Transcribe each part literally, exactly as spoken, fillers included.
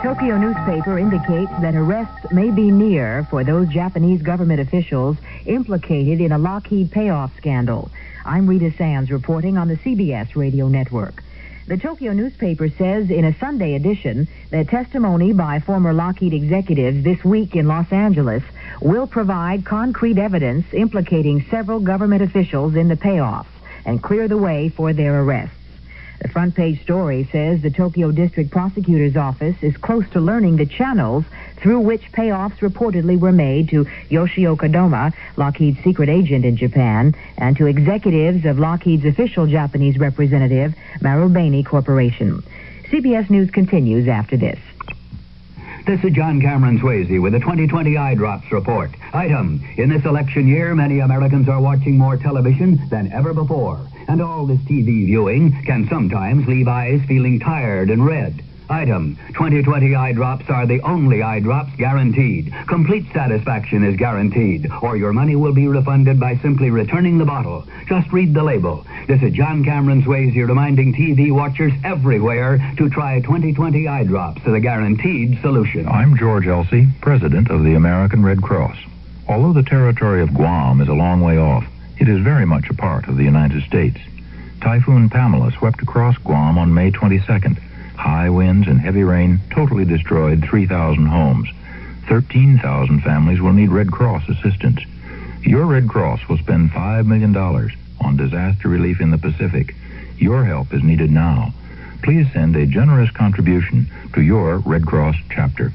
Tokyo newspaper indicates that arrests may be near for those Japanese government officials implicated in a Lockheed payoff scandal. I'm Rita Sands reporting on the C B S radio network. The Tokyo newspaper says in a Sunday edition that testimony by former Lockheed executives this week in Los Angeles will provide concrete evidence implicating several government officials in the payoffs and clear the way for their arrests. The front page story says the Tokyo District Prosecutor's Office is close to learning the channels through which payoffs reportedly were made to Yoshio Kodama, Lockheed's secret agent in Japan, and to executives of Lockheed's official Japanese representative, Marubeni Corporation. C B S News continues after this. This is John Cameron Swayze with the twenty twenty Eye Drops Report. Item, in this election year, many Americans are watching more television than ever before. And all this T V viewing can sometimes leave eyes feeling tired and red. Item, twenty twenty eye drops are the only eye drops guaranteed. Complete satisfaction is guaranteed, or your money will be refunded by simply returning the bottle. Just read the label. This is John Cameron Swayze reminding T V watchers everywhere to try twenty twenty eye drops, the guaranteed solution. I'm George Elsey, president of the American Red Cross. Although the territory of Guam is a long way off, it is very much a part of the United States. Typhoon Pamela swept across Guam on May twenty-second. High winds and heavy rain totally destroyed three thousand homes. thirteen thousand families will need Red Cross assistance. Your Red Cross will spend five million dollars on disaster relief in the Pacific. Your help is needed now. Please send a generous contribution to your Red Cross chapter.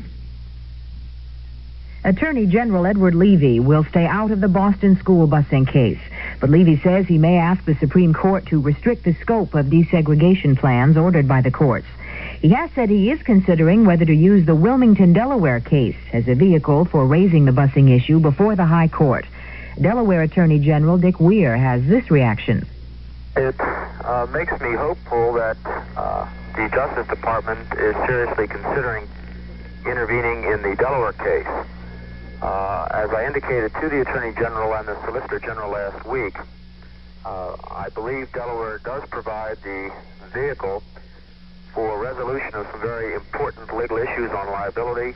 Attorney General Edward Levy will stay out of the Boston school busing case, but Levy says he may ask the Supreme Court to restrict the scope of desegregation plans ordered by the courts. He has said he is considering whether to use the Wilmington, Delaware case as a vehicle for raising the busing issue before the High Court. Delaware Attorney General Dick Weir has this reaction. It uh, makes me hopeful that uh, the Justice Department is seriously considering intervening in the Delaware case. Uh, as I indicated to the Attorney General and the Solicitor General last week, uh, I believe Delaware does provide the vehicle for resolution of some very important legal issues on liability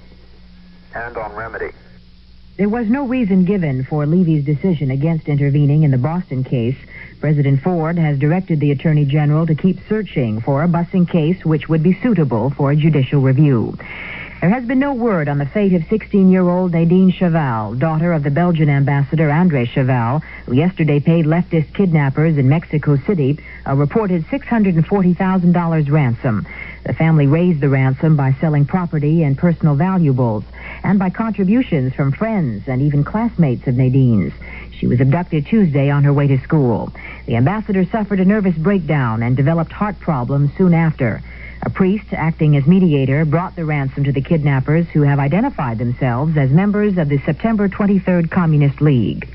and on remedy. There was no reason given for Levy's decision against intervening in the Boston case. President Ford has directed the Attorney General to keep searching for a busing case which would be suitable for judicial review. There has been no word on the fate of sixteen-year-old Nadine Cheval, daughter of the Belgian ambassador André Cheval, who yesterday paid leftist kidnappers in Mexico City a reported six hundred forty thousand dollars ransom. The family raised the ransom by selling property and personal valuables, and by contributions from friends and even classmates of Nadine's. She was abducted Tuesday on her way to school. The ambassador suffered a nervous breakdown and developed heart problems soon after. A priest, acting as mediator, brought the ransom to the kidnappers, who have identified themselves as members of the September twenty-third Communist League.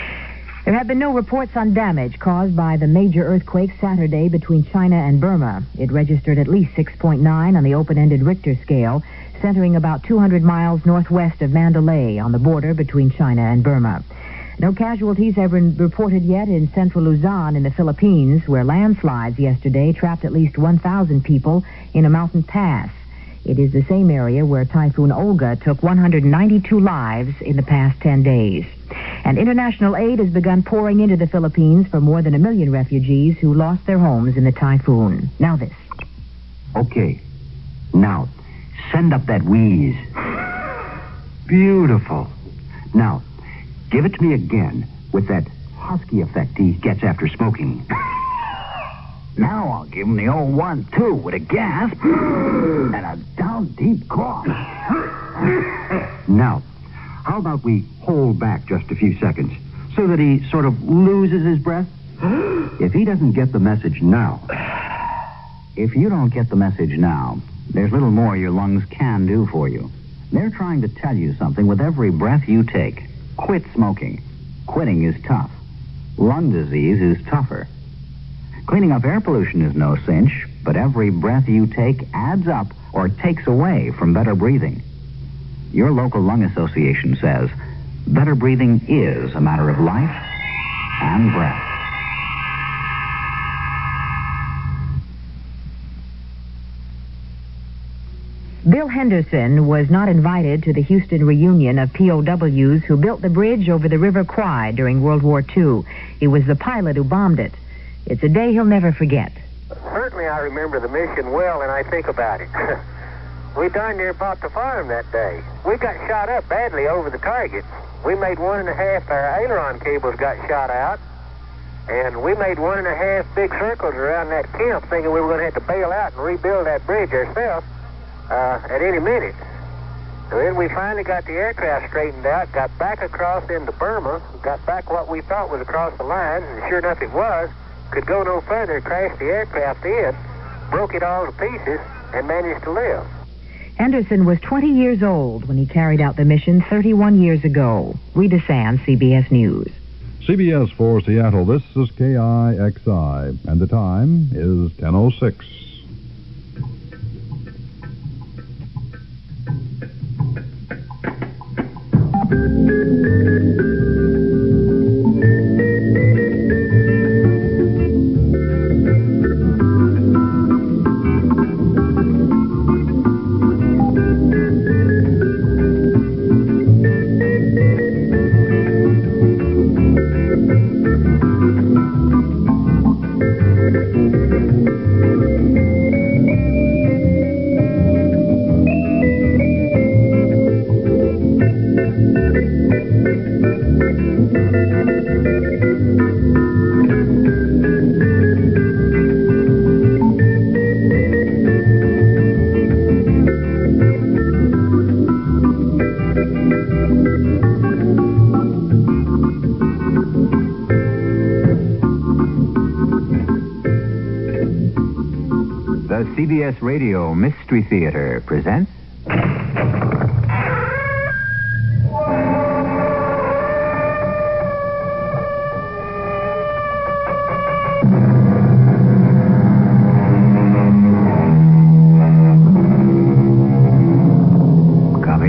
There have been no reports on damage caused by the major earthquake Saturday between China and Burma. It registered at least six point nine on the open-ended Richter scale, centering about two hundred miles northwest of Mandalay on the border between China and Burma. No casualties have been reported yet in central Luzon in the Philippines, where landslides yesterday trapped at least one thousand people in a mountain pass. It is the same area where Typhoon Olga took one hundred ninety-two lives in the past ten days. And international aid has begun pouring into the Philippines for more than a million refugees who lost their homes in the typhoon. Now this. Okay. Now, send up that wheeze. Beautiful. Now, give it to me again with that husky effect he gets after smoking. Now I'll give him the old one, too, with a gasp and a down deep cough. Now, how about we hold back just a few seconds so that he sort of loses his breath? If he doesn't get the message now, if you don't get the message now, there's little more your lungs can do for you. They're trying to tell you something with every breath you take. Quit smoking. Quitting is tough. Lung disease is tougher. Cleaning up air pollution is no cinch, but every breath you take adds up or takes away from better breathing. Your local lung association says better breathing is a matter of life and breath. Bill Henderson was not invited to the Houston reunion of P O Ws who built the bridge over the River Kwai during World War Two. He was the pilot who bombed it. It's a day he'll never forget. Certainly I remember the mission well, and I think about it. We darn near bought the farm that day. We got shot up badly over the target. We made one and a half, our aileron cables got shot out, and we made one and a half big circles around that camp thinking we were going to have to bail out and rebuild that bridge ourselves uh, at any minute. So then we finally got the aircraft straightened out, got back across into Burma, got back what we thought was across the line, and sure enough it was. Could go no further, crashed the aircraft in, broke it all to pieces, and managed to live. Henderson was twenty years old when he carried out the mission thirty-one years ago. Rita Sands, C B S News. C B S for Seattle, this is K I X I, and the time is ten oh six. The C B S Radio Mystery Theater presents... Come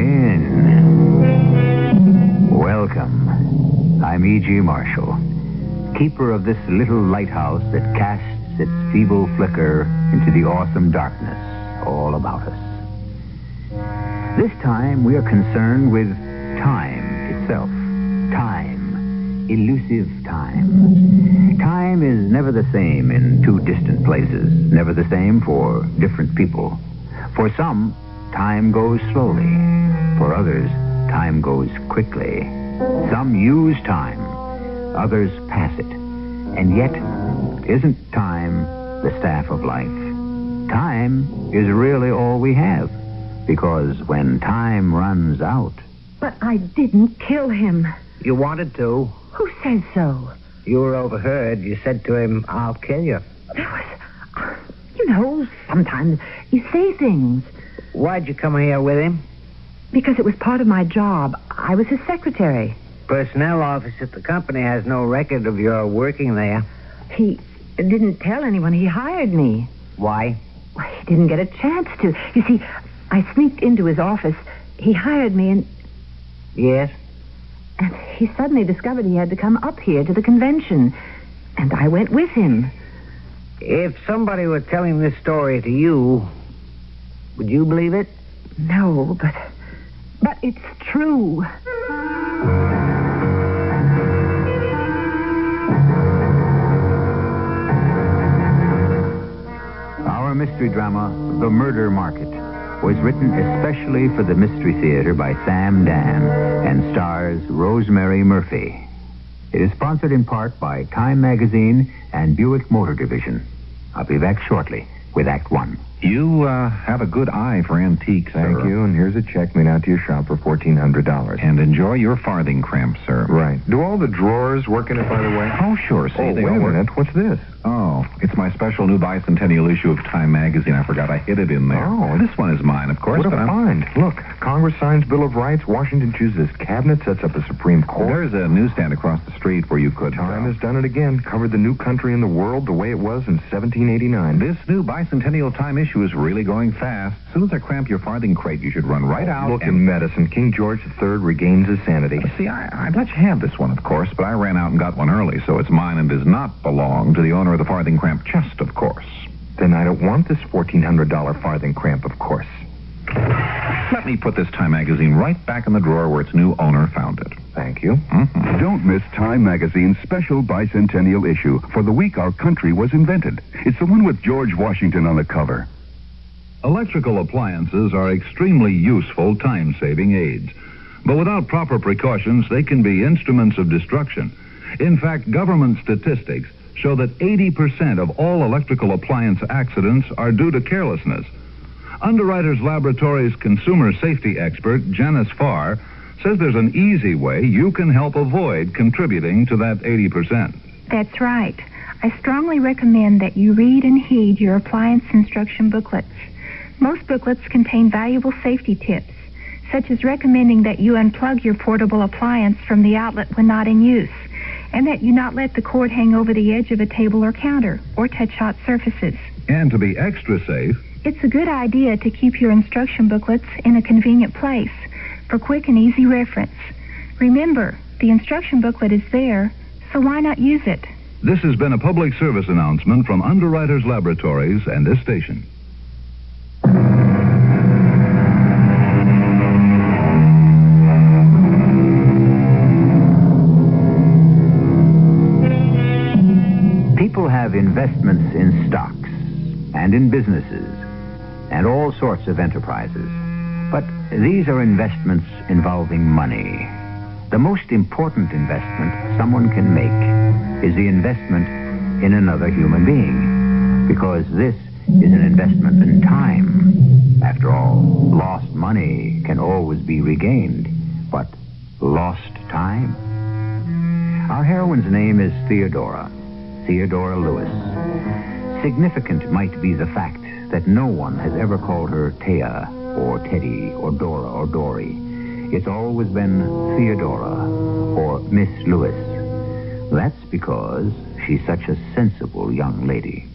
in. Welcome. I'm E G. Marshall, keeper of this little lighthouse that casts its feeble flicker into the awesome darkness all about us. This time we are concerned with time itself. Time. Elusive time. Time is never the same in two distant places, never the same for different people. For some, time goes slowly. For others, time goes quickly. Some use time. Others pass it. And yet, isn't time the staff of life? Time is really all we have, because when time runs out... But I didn't kill him. You wanted to. Who says so? You were overheard. You said to him, I'll kill you. There was... You know, sometimes you say things. Why'd you come here with him? Because it was part of my job. I was his secretary. Personnel office at the company has no record of your working there. He didn't tell anyone he hired me. Why? Well, he didn't get a chance to. You see, I sneaked into his office. He hired me and... Yes? And he suddenly discovered he had to come up here to the convention. And I went with him. If somebody were telling this story to you, would you believe it? No, but... But it's true. Our mystery drama, The Murder Market, was written especially for the Mystery Theater by Sam Dan and stars Rosemary Murphy. It is sponsored in part by Time Magazine and Buick Motor Division. I'll be back shortly with Act One. You uh, have a good eye for antiques, Thank sir. you, and here's a check made out to your shop for fourteen hundred dollars. And enjoy your farthing cramp, sir. Right. Do all the drawers work in it, by the way? Oh, sure. See, oh, they wait all a work. minute. What's this? Oh, it's my special new bicentennial issue of Time Magazine. I forgot I hid it in there. Oh. This one is mine, of course. What a but I'm... find. Look, Congress signs Bill of Rights, Washington chooses cabinet, sets up a Supreme Court. There's a newsstand across the street where you could... Time uh, has done it again. Covered the new country and the world the way it was in seventeen eighty-nine. This new bicentennial Time issue is really going fast. As soon as I cramp your farthing crate, you should run right out Look and... in medicine. King George the Third regains his sanity. See, I, I'd let you have this one, of course, but I ran out and got one early, so it's mine and does not belong to the owner of the farthing cramp chest, of course. Then I don't want this fourteen hundred dollars farthing cramp, of course. Let me put this Time magazine right back in the drawer where its new owner found it. Thank you. Mm-hmm. Don't miss Time Magazine's special bicentennial issue for the week our country was invented. It's the one with George Washington on the cover. Electrical appliances are extremely useful time-saving aids. But without proper precautions, they can be instruments of destruction. In fact, government statistics show that eighty percent of all electrical appliance accidents are due to carelessness. Underwriters Laboratories consumer safety expert, Janice Farr, says there's an easy way you can help avoid contributing to that eighty percent. That's right. I strongly recommend that you read and heed your appliance instruction booklets. Most booklets contain valuable safety tips, such as recommending that you unplug your portable appliance from the outlet when not in use, and that you not let the cord hang over the edge of a table or counter, or touch hot surfaces. And to be extra safe, it's a good idea to keep your instruction booklets in a convenient place for quick and easy reference. Remember, the instruction booklet is there, so why not use it? This has been a public service announcement from Underwriters Laboratories and this station. People have investments in stocks and in businesses and all sorts of enterprises. But these are investments involving money. The most important investment someone can make is the investment in another human being, because this is an investment in time. After all, lost money can always be regained, but lost time? Our heroine's name is Theodora, Theodora Lewis. Significant might be the fact that no one has ever called her Thea or Teddy or Dora or Dory. It's always been Theodora or Miss Lewis. That's because she's such a sensible young lady.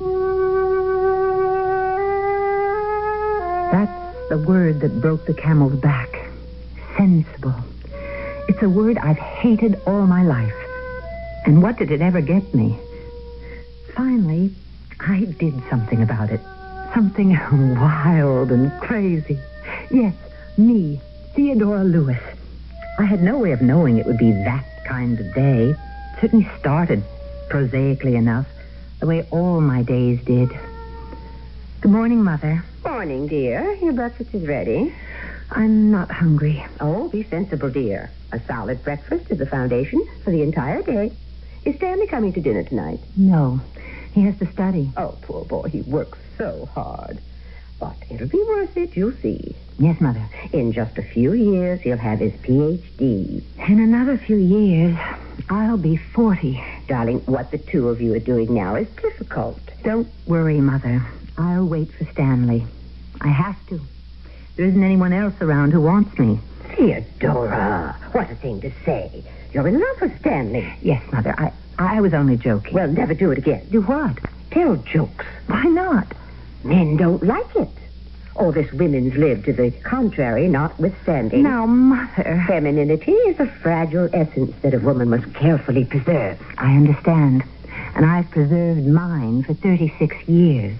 That's the word that broke the camel's back. Sensible. It's a word I've hated all my life. And what did it ever get me? Finally, I did something about it. Something wild and crazy. Yes, me, Theodora Lewis. I had no way of knowing it would be that kind of day. It certainly started prosaically enough, the way all my days did. Good morning, Mother. Morning, dear. Your breakfast is ready. I'm not hungry. Oh, be sensible, dear. A solid breakfast is the foundation for the entire day. Is Stanley coming to dinner tonight? No. He has to study. Oh, poor boy. He works so hard. But it'll be worth it, you'll see. Yes, Mother. In just a few years, he'll have his P H D. In another few years, I'll be forty. Darling, what the two of you are doing now is difficult. Don't worry, Mother. I'll wait for Stanley. I have to. There isn't anyone else around who wants me. Theodora, what a thing to say. You're in love with Stanley. Yes, Mother. I, I was only joking. Well, never do it again. Do what? Tell jokes. Why not? Men don't like it. All this women's lib to the contrary notwithstanding. Now, Mother. Femininity is a fragile essence that a woman must carefully preserve. I understand. And I've preserved mine for thirty-six years.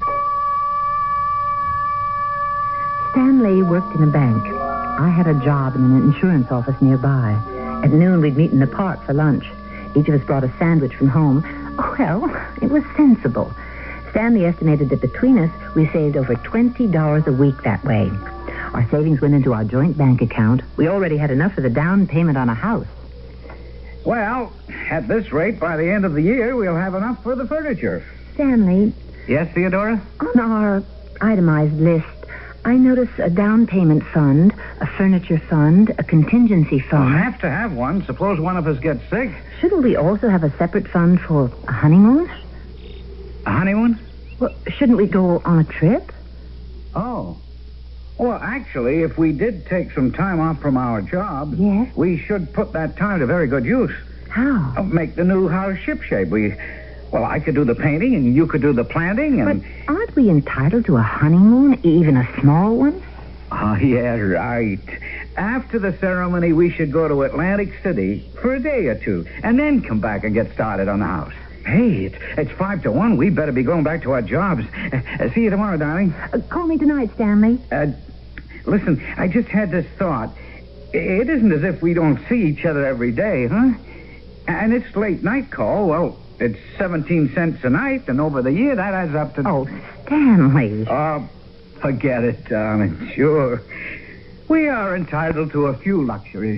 Stanley worked in a bank. I had a job in an insurance office nearby. At noon, we'd meet in the park for lunch. Each of us brought a sandwich from home. Well, it was sensible. Stanley estimated that between us, we saved over twenty dollars a week that way. Our savings went into our joint bank account. We already had enough for the down payment on a house. Well, at this rate, by the end of the year, we'll have enough for the furniture. Stanley. Yes, Theodora? On our itemized list, I notice a down payment fund, a furniture fund, a contingency fund. We'll have to have one. Suppose one of us gets sick. Shouldn't we also have a separate fund for a honeymoon? A honeymoon? Well, shouldn't we go on a trip? Oh. Well, actually, if we did take some time off from our job, yes, we should put that time to very good use. How? Uh, make the new house shipshape. We, well, I could do the painting, and you could do the planting, and... But aren't we entitled to a honeymoon, even a small one? Oh, yeah, right. After the ceremony, we should go to Atlantic City for a day or two, and then come back and get started on the house. Hey, it's, it's five to one. We better be going back to our jobs. Uh, see you tomorrow, darling. Uh, call me tonight, Stanley. Uh, Listen, I just had this thought. It isn't as if we don't see each other every day, huh? And it's late night call. Well, it's seventeen cents a night, and over the year, that adds up to... Oh, Stanley. Oh, forget it, darling. Sure. We are entitled to a few luxuries.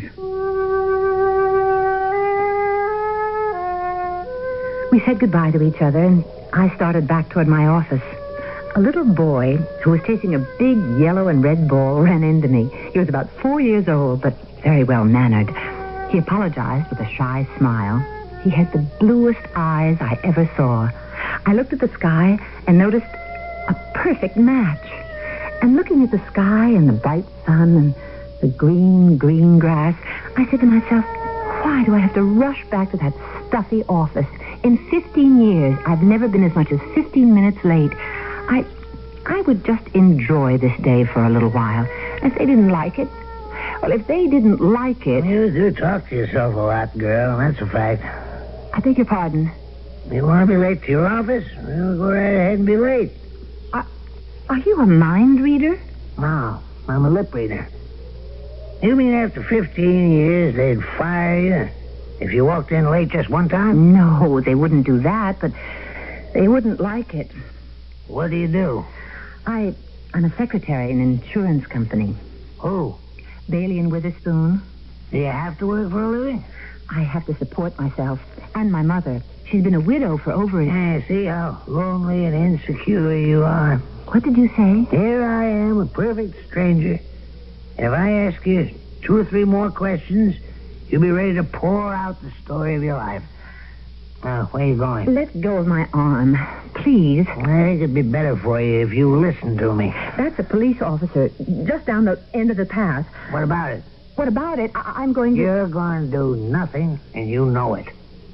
We said goodbye to each other, and I started back toward my office. A little boy who was chasing a big yellow and red ball ran into me. He was about four years old, but very well-mannered. He apologized with a shy smile. He had the bluest eyes I ever saw. I looked at the sky and noticed a perfect match. And looking at the sky and the bright sun and the green, green grass, I said to myself, why do I have to rush back to that stuffy office? In fifteen years, I've never been as much as fifteen minutes late. I I would just enjoy this day for a little while. If they didn't like it, well, if they didn't like it... You do talk to yourself a lot, girl. That's a fact. I beg your pardon? You want to be late to your office? Well, go right ahead and be late. Are, are you a mind reader? No, I'm a lip reader. You mean after fifteen years they'd fire you if you walked in late just one time? No, they wouldn't do that, but they wouldn't like it. What do you do? I, I'm a secretary in an insurance company. Who? Bailey and Witherspoon. Do you have to work for a living? I have to support myself and my mother. She's been a widow for over a... Yeah, see how lonely and insecure you are. What did you say? Here I am, a perfect stranger. If I ask you two or three more questions, you'll be ready to pour out the story of your life. Now, where are you going? Let go of my arm, please. I think it'd be better for you if you listened to me. That's a police officer, just down the end of the path. What about it? What about it? I- I'm going to... You're going to do nothing, and you know it.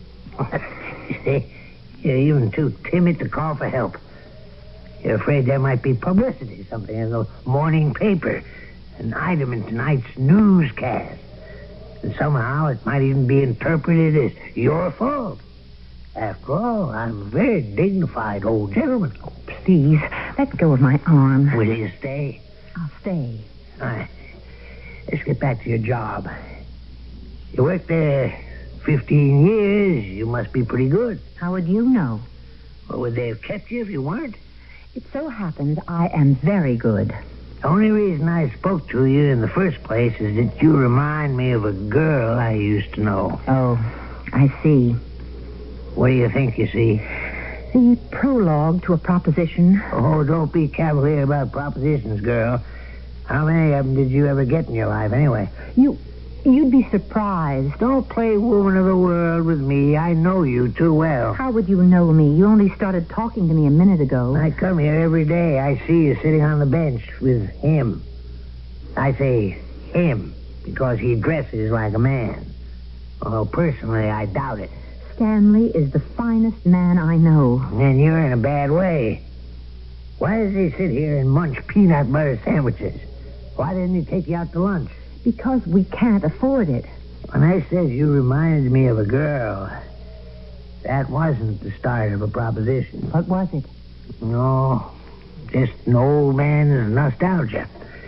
You see, you're even too timid to call for help. You're afraid there might be publicity, something in the morning paper, an item in tonight's newscast. And somehow it might even be interpreted as your fault. After all, I'm a very dignified old gentleman. Oh, please, let go of my arm. Will you stay? I'll stay. All right. Let's get back to your job. You worked there fifteen years. You must be pretty good. How would you know? Well, would they have kept you if you weren't? It so happens I am very good. The only reason I spoke to you in the first place is that you remind me of a girl I used to know. Oh, I see. What do you think you see? The prologue to a proposition. Oh, don't be cavalier about propositions, girl. How many of them did you ever get in your life, anyway? You, you'd be surprised. Don't play woman of the world with me. I know you too well. How would you know me? You only started talking to me a minute ago. I come here every day. I see you sitting on the bench with him. I say him because he dresses like a man. Although personally, I doubt it. Stanley is the finest man I know. And you're in a bad way. Why does he sit here and munch peanut butter sandwiches? Why didn't he take you out to lunch? Because we can't afford it. When I said you reminded me of a girl, that wasn't the start of a proposition. What was it? No, just an old man's nostalgia.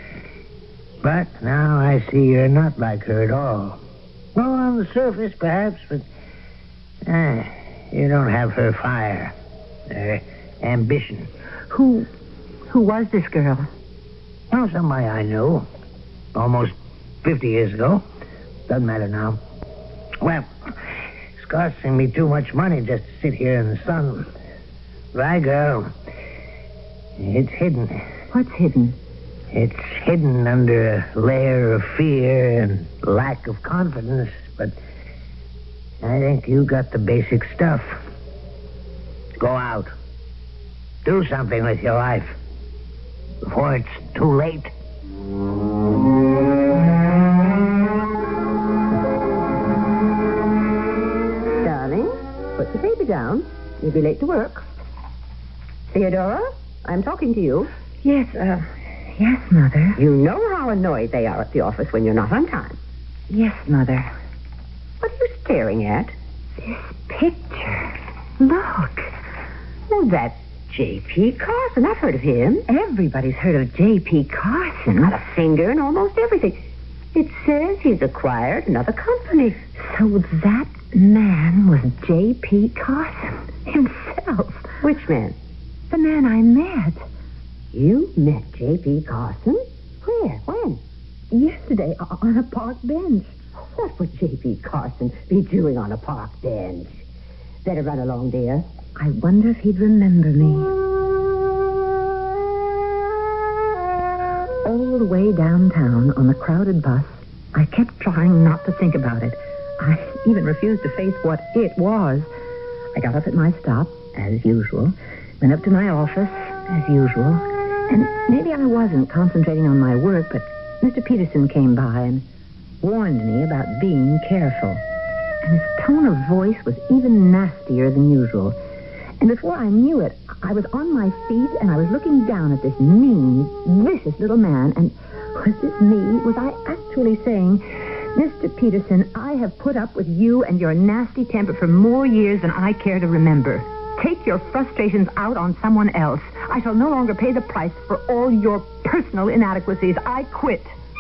But now I see you're not like her at all. Well, on the surface, perhaps, but ah, you don't have her fire, her ambition. Who, who was this girl? Oh, somebody I knew. Almost fifty years ago. Doesn't matter now. Well, it's costing me too much money just to sit here in the sun. Right, girl? It's hidden. What's hidden? It's hidden under a layer of fear and lack of confidence, but I think you got the basic stuff. Go out. Do something with your life before it's too late. Darling, put the baby down. You'll be late to work. Theodora, I'm talking to you. Yes, uh, yes, Mother. You know how annoyed they are at the office when you're not on time. Yes, Mother. What are you staring at? This picture. Look. Oh, that J P. Carson. I've heard of him. Everybody's heard of J P. Carson. Got a finger in almost everything. It says he's acquired another company. So that man was J P. Carson himself. Which man? The man I met. You met J P. Carson? Where? When? Yesterday on a park bench. What would J P. Carson be doing on a park bench? Better run along, dear. I wonder if he'd remember me. All the way downtown on the crowded bus, I kept trying not to think about it. I even refused to face what it was. I got up at my stop, as usual, went up to my office, as usual, and maybe I wasn't concentrating on my work, but Mister Peterson came by and warned me about being careful. And his tone of voice was even nastier than usual. And before I knew it, I was on my feet and I was looking down at this mean, vicious little man. And was this me? Was I actually saying, Mister Peterson, I have put up with you and your nasty temper for more years than I care to remember. Take your frustrations out on someone else. I shall no longer pay the price for all your personal inadequacies. I quit.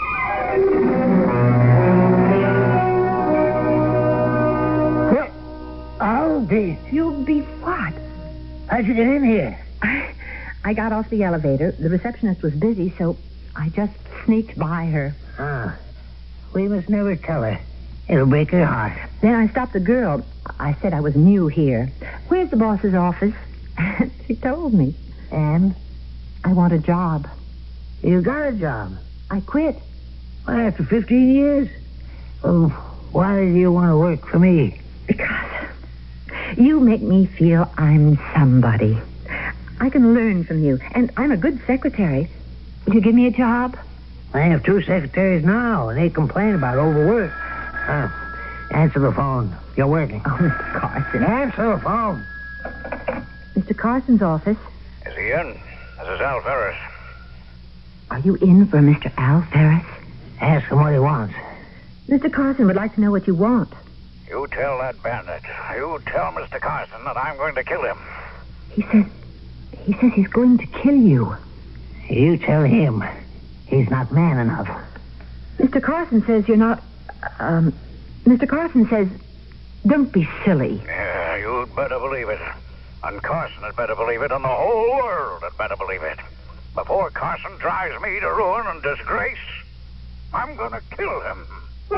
I'll be... You'll be what? How'd you get in here? I, I got off the elevator. The receptionist was busy, so I just sneaked by her. Ah, we must never tell her. It'll break her heart. Then I stopped the girl. I said I was new here. Where's the boss's office? And she told me. And? I want a job. You got a job? I quit. Well, after fifteen years? Well, why did you want to work for me? Because you make me feel I'm somebody. I can learn from you, and I'm a good secretary. Will you give me a job? I have two secretaries now, and they complain about overwork. Uh, answer the phone. You're working. Oh, Mister Carson. Answer the phone. Mister Carson's office. Is he in? This is Al Ferris. Are you in for Mister Al Ferris? Ask him what he wants. Mister Carson would like to know what you want. You tell that bandit. You tell Mister Carson that I'm going to kill him. He says... He says he's going to kill you. You tell him he's not man enough. Mister Carson says you're not... Um... Mister Carson says... Don't be silly. Yeah, you'd better believe it. And Carson had better believe it, and the whole world had better believe it. Before Carson drives me to ruin and disgrace, I'm going to kill him.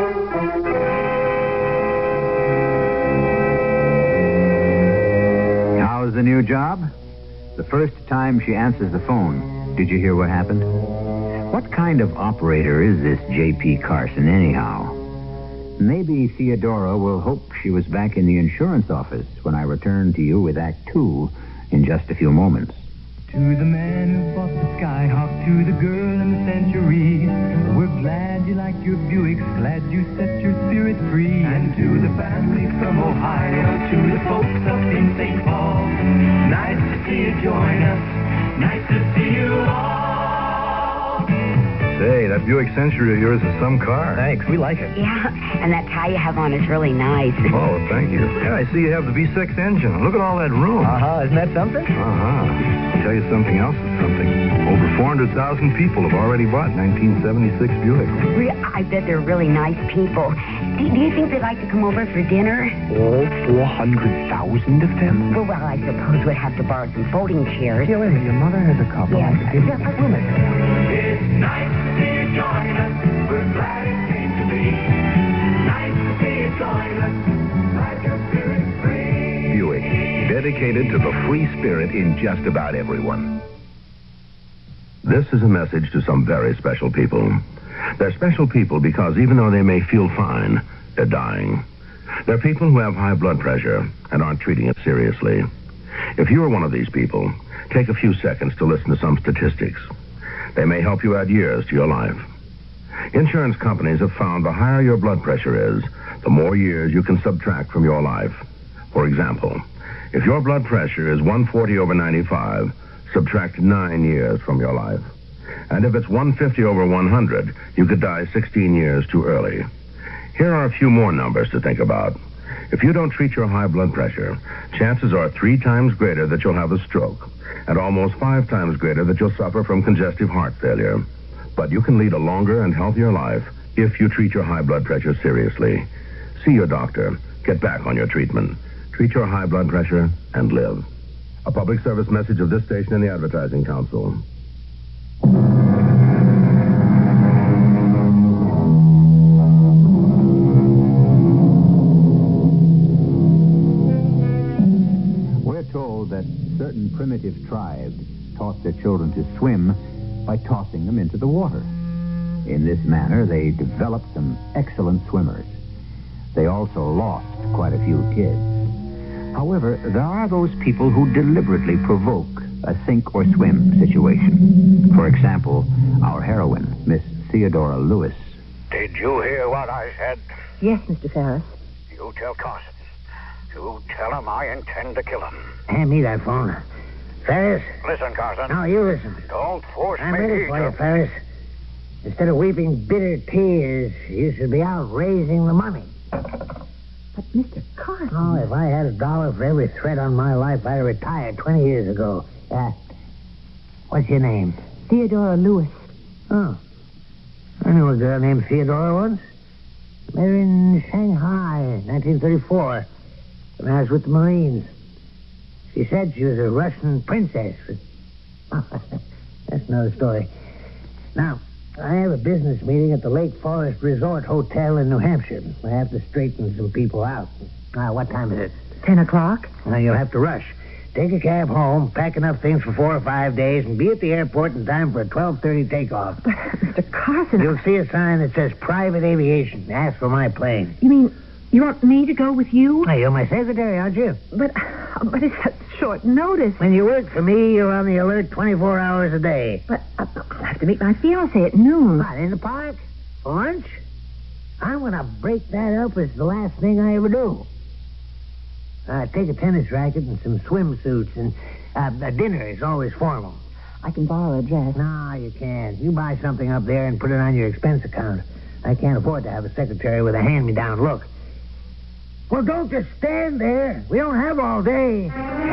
How's the new job? The first time she answers the phone, did you hear what happened? What kind of operator is this J P. Carson, anyhow? Maybe Theodora will hope she was back in the insurance office when I return to you with Act Two in just a few moments. To the man who bought the Skyhawk, to the girl in the Century, we're glad you liked your Buicks, glad you set your spirit free. And to the family from Ohio, to the folks up in Saint Paul, nice to see you join us, nice to see you all. Say, that Buick Century of yours is some car. Thanks, we like it. Yeah, and that tie you have on is really nice. Oh, thank you. Yeah, I see you have the V six engine. Look at all that room. Uh-huh, isn't that something? Uh-huh. I'll tell you something else is something. Over four hundred thousand people have already bought nineteen seventy-six Buick. Re- I bet they're really nice people. Do, do you think they'd like to come over for dinner? All four hundred thousand of them? Well, well, I suppose we'd have to borrow some folding chairs. Yeah, wait a minute. Your mother has a couple. Yes, I yeah, but we'll It's nice to see you join us. We're glad it came to be. Nice to see you join us. Like your spirit free. Buick, dedicated to the free spirit in just about everyone. This is a message to some very special people. They're special people because even though they may feel fine, they're dying. They're people who have high blood pressure and aren't treating it seriously. If you are one of these people, take a few seconds to listen to some statistics. They may help you add years to your life. Insurance companies have found the higher your blood pressure is, the more years you can subtract from your life. For example, if your blood pressure is one forty over ninety-five, subtract nine years from your life. And if it's one fifty over one hundred, you could die sixteen years too early. Here are a few more numbers to think about. If you don't treat your high blood pressure, chances are three times greater that you'll have a stroke, and almost five times greater that you'll suffer from congestive heart failure. But you can lead a longer and healthier life if you treat your high blood pressure seriously. See your doctor. Get back on your treatment. Treat your high blood pressure and live. A public service message of this station and the Advertising Council. We're told that certain primitive tribes taught their children to swim by tossing them into the water. In this manner, they developed some excellent swimmers. They also lost quite a few kids. However, there are those people who deliberately provoke a sink or swim situation. For example, our heroine, Miss Theodora Lewis. Did you hear what I said? Yes, Mister Ferris. You tell Carson. You tell him I intend to kill him. Hand me that phone. Ferris? Listen, Carson. No, you listen. Don't force I'm me ready to... for you, Ferris. Instead of weeping bitter tears, you should be out raising the money. But, Mister Carson... Oh, if I had a dollar for every threat on my life, I'd have retired twenty years ago. Uh, what's your name? Theodora Lewis. Oh. I knew a girl named Theodora once. Met her in Shanghai, nineteen thirty-four, when I was with the Marines. She said she was a Russian princess. That's another story. Now, I have a business meeting at the Lake Forest Resort Hotel in New Hampshire. I have to straighten some people out. Now, what time is it? Ten o'clock? Now, you'll have to rush. Take a cab home, pack enough things for four or five days, and be at the airport in time for a twelve thirty takeoff. Mister Carson... You'll see a sign that says private aviation. Ask for my plane. You mean you want me to go with you? Hey, you're my secretary, aren't you? But, but it's such short notice. When you work for me, you're on the alert twenty-four hours a day. But uh, I'll have to meet my fiancé at noon. What, in the park? For lunch? I'm going to break that up as the last thing I ever do. Uh, take a tennis racket and some swimsuits, and uh, a dinner is always formal. I can borrow a dress. No, you can't. You buy something up there and put it on your expense account. I can't afford to have a secretary with a hand-me-down look. Well, don't just stand there. We don't have all day.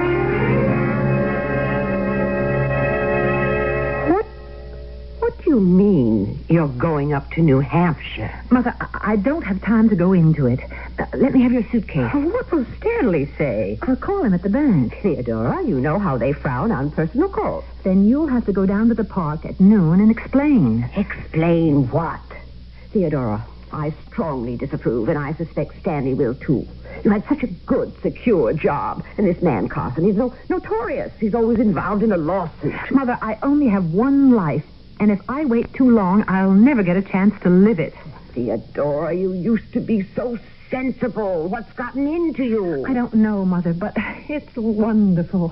What? What do you mean you're going up to New Hampshire? Mother, I, I don't have time to go into it. Uh, let me have your suitcase. Oh, what will Stanley say? I'll call him at the bank. Theodora, you know how they frown on personal calls. Then you'll have to go down to the park at noon and explain. Explain what? Theodora, I strongly disapprove, and I suspect Stanley will, too. You had such a good, secure job. And this man, Carson, he's no, notorious. He's always involved in a lawsuit. Mother, I only have one life, and if I wait too long, I'll never get a chance to live it. Theodora, you used to be so sensible. What's gotten into you? I don't know, Mother, but it's wonderful.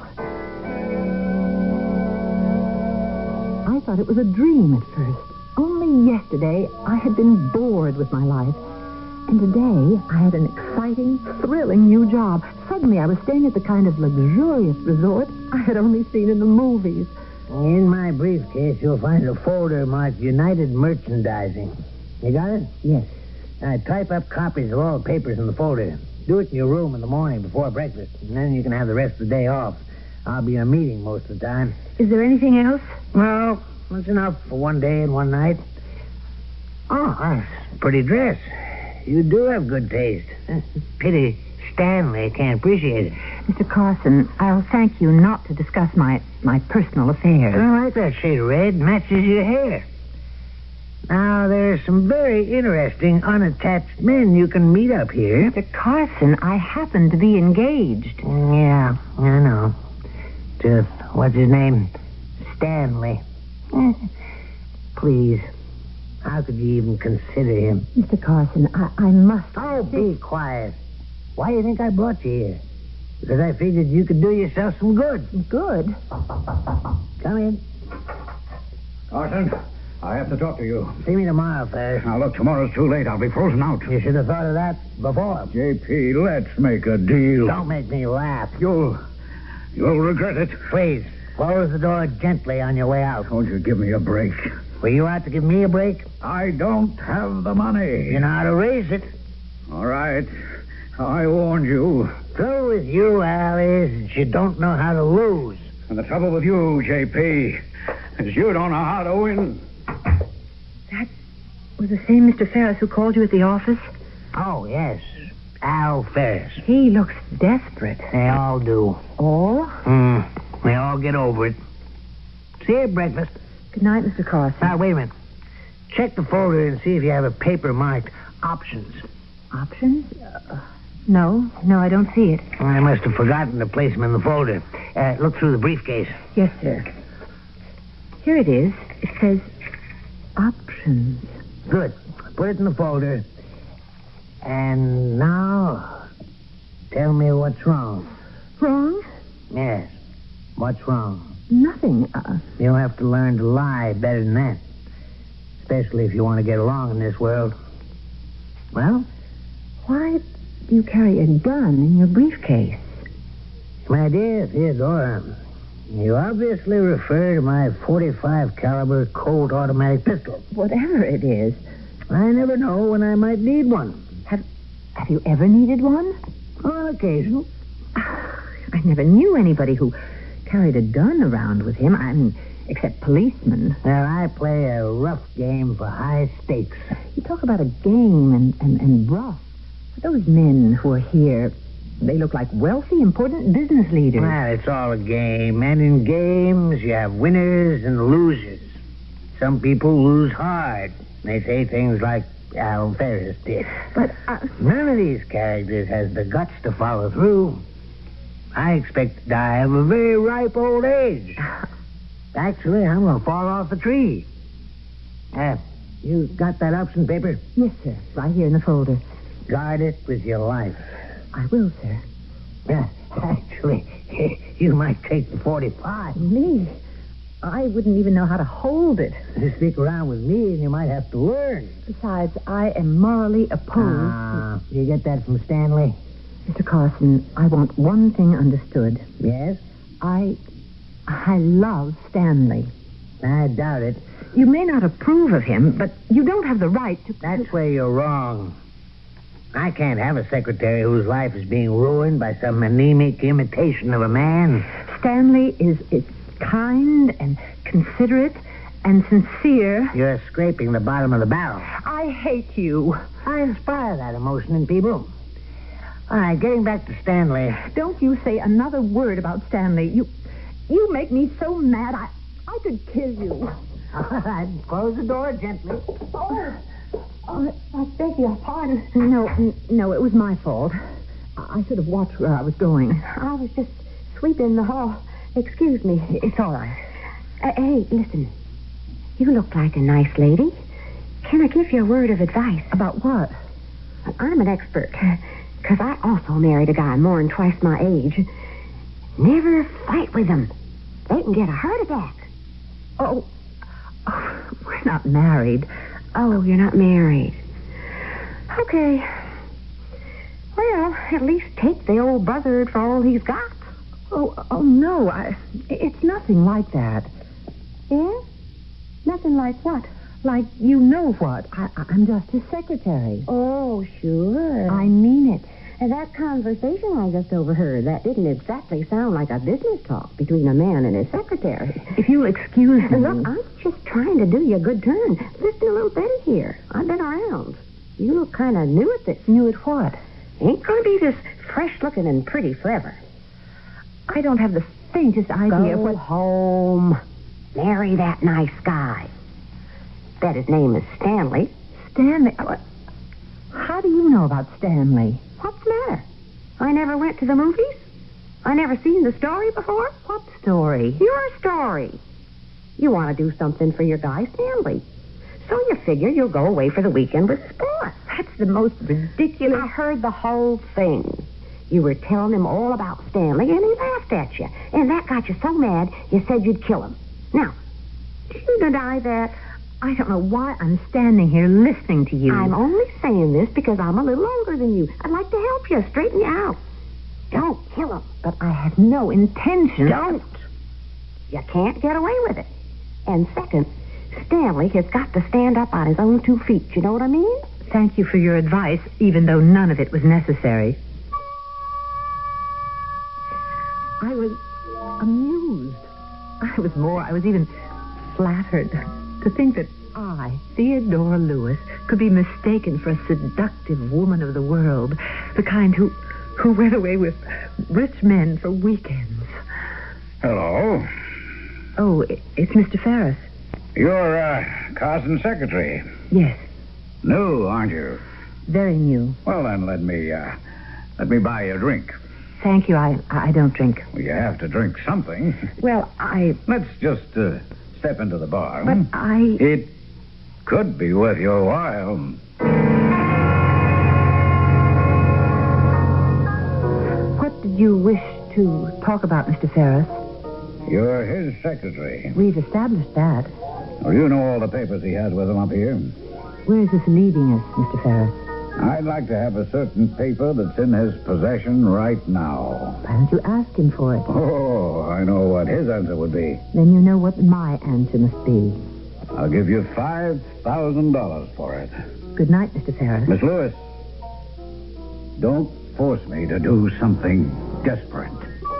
I thought it was a dream at first. Only yesterday, I had been bored with my life. And today, I had an exciting, thrilling new job. Suddenly, I was staying at the kind of luxurious resort I had only seen in the movies. In my briefcase, you'll find a folder marked United Merchandising. You got it? Yes. Uh, type up copies of all the papers in the folder. Do it in your room in the morning before breakfast, and then you can have the rest of the day off. I'll be in a meeting most of the time. Is there anything else? Well, that's enough for one day and one night. Oh, that's a pretty dress. You do have good taste. Pity Stanley can't appreciate it. Mister Carson, I'll thank you not to discuss my, my personal affairs. I like that shade of red. Matches your hair. Now, there's some very interesting unattached men you can meet up here. Mister Carson, I happen to be engaged. Yeah, I know. To, what's his name? Stanley. Please. How could you even consider him? Mister Carson, I, I must... Oh, be quiet. Why do you think I brought you here? Because I figured you could do yourself some good. Good? Come in. Carson, I have to talk to you. See me tomorrow, Ferris. Now, look, tomorrow's too late. I'll be frozen out. You should have thought of that before. J P, let's make a deal. Don't make me laugh. You'll... You'll regret it. Please, close the door gently on your way out. Won't you give me a break? Were you out to give me a break? I don't have the money. You know how to raise it. All right. I warned you. Trouble with you, Al, is that you don't know how to lose. And the trouble with you, J P, is you don't know how to win. That was the same Mister Ferris who called you at the office? Oh, yes. Al Ferris. He looks desperate. They all do. All? Hmm. They all get over it. See you at breakfast. Good night, Mister Carson. Now, wait a minute. Check the folder and see if you have a paper marked options. Options? Uh, no. No, I don't see it. I must have forgotten to place them in the folder. Uh, look through the briefcase. Yes, sir. Here it is. It says options. Good. Put it in the folder. And now, tell me what's wrong. Wrong? Yes. What's wrong? Nothing. Uh, You'll have to learn to lie better than that. Especially if you want to get along in this world. Well? Why do you carry a gun in your briefcase? My dear Theodora, you obviously refer to my forty-five caliber Colt automatic pistol. Whatever it is. I never know when I might need one. Have, have you ever needed one? On occasion. I never knew anybody who carried a gun around with him. I mean, except policemen. Well, I play a rough game for high stakes. You talk about a game and, and, and rough. Those men who are here, they look like wealthy, important business leaders. Well, it's all a game. And in games, you have winners and losers. Some people lose hard. They say things like Al Ferris did. But uh, none of these characters has the guts to follow through. I expect to die of a very ripe old age. Actually, I'm going to fall off a tree. Uh, you got that option paper? Yes, sir. Right here in the folder. Guard it with your life. I will, sir. Yeah, actually, you might take the forty-five. Me? I wouldn't even know how to hold it. You stick around with me and you might have to learn. Besides, I am morally opposed. Ah, to... you get that from Stanley? Mister Carson, I want one thing understood. Yes? I... I love Stanley. I doubt it. You may not approve of him, but you don't have the right to... That's where you're wrong. I can't have a secretary whose life is being ruined by some anemic imitation of a man. Stanley is, is kind and considerate and sincere. You're scraping the bottom of the barrel. I hate you. I inspire that emotion in people. All right, getting back to Stanley. Don't you say another word about Stanley. You you make me so mad, I, I could kill you. All right, close the door gently. Oh. Oh, I beg your pardon. No, n- no, it was my fault. I-, I should have watched where I was going. I was just sweeping the hall. Excuse me. It's all right. Uh, hey, listen. You look like a nice lady. Can I give you a word of advice? About what? I'm an expert. Because I also married a guy more than twice my age. Never fight with them. They can get a heart attack. Oh, oh we're not married. Oh, you're not married. Okay. Well, at least take the old buzzard for all he's got. Oh, oh no. I, it's nothing like that. Yeah? Nothing like what? Like you know what. I, I'm just his secretary. Oh, sure. I mean it. And that conversation I just overheard, that didn't exactly sound like a business talk between a man and his secretary. If you'll excuse me. Look, I'm just trying to do you a good turn. Listen a little better here. I've been around. You look kind of new at this. New at what? Ain't going to be this fresh-looking and pretty forever. I don't have the faintest idea. Go what... home. Marry that nice guy. Bet his name is Stanley. Stanley? How do you know about Stanley? What's the matter? I never went to the movies. I never seen the story before. What story? Your story. You want to do something for your guy, Stanley. So you figure you'll go away for the weekend with Sport. That's the most ridiculous... I heard the whole thing. You were telling him all about Stanley, and he laughed at you. And that got you so mad, you said you'd kill him. Now, do you deny that? I don't know why I'm standing here listening to you. I'm only saying this because I'm a little older than you. I'd like to help you, straighten you out. Don't kill him. But I have no intention. Don't. You can't get away with it. And second, Stanley has got to stand up on his own two feet. You know what I mean? thank you for your advice, even though none of it was necessary. I was amused. I was more, I was even flattered to think that I, Theodora Lewis, could be mistaken for a seductive woman of the world, the kind who, who went away with rich men for weekends. Hello. Oh, it's Mister Ferris. You're, uh, Carson's secretary. Yes. New, aren't you? Very new. Well, then, let me, uh, let me buy you a drink. Thank you. I I don't drink. Well, you have to drink something. Well, I... Let's just uh, step into the bar. But hmm? I... It could be worth your while. What did you wish to talk about, Mister Ferris? You're his secretary. We've established that. Well, you know all the papers he has with him up here. Where is this leading us, Mister Ferris? I'd like to have a certain paper that's in his possession right now. Why don't you ask him for it? Oh, I know what his answer would be. Then you know what my answer must be. I'll give you five thousand dollars for it. Good night, Mister Ferris. Miss Lewis, don't force me to do something desperate.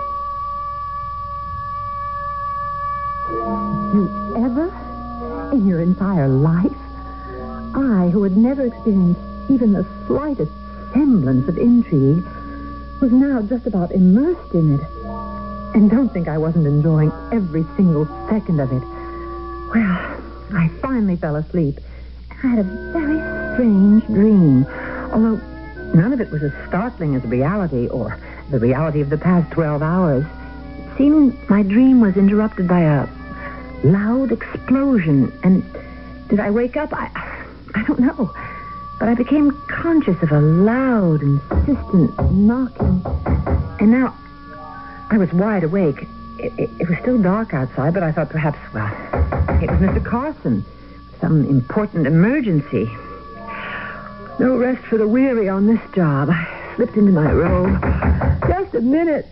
You ever, in your entire life, I, who had never experienced even the slightest semblance of intrigue, was now just about immersed in it. And don't think I wasn't enjoying every single second of it. Well, I finally fell asleep. I had a very strange dream, although none of it was as startling as reality or the reality of the past twelve hours. It seemed my dream was interrupted by a loud explosion, and did I wake up? I, I don't know. But I became conscious of a loud, insistent knocking. And now I was wide awake. It, it, it was still dark outside, but I thought perhaps, well, it was Mister Carson. Some important emergency. No rest for the weary on this job. I slipped into my robe. Just a minute.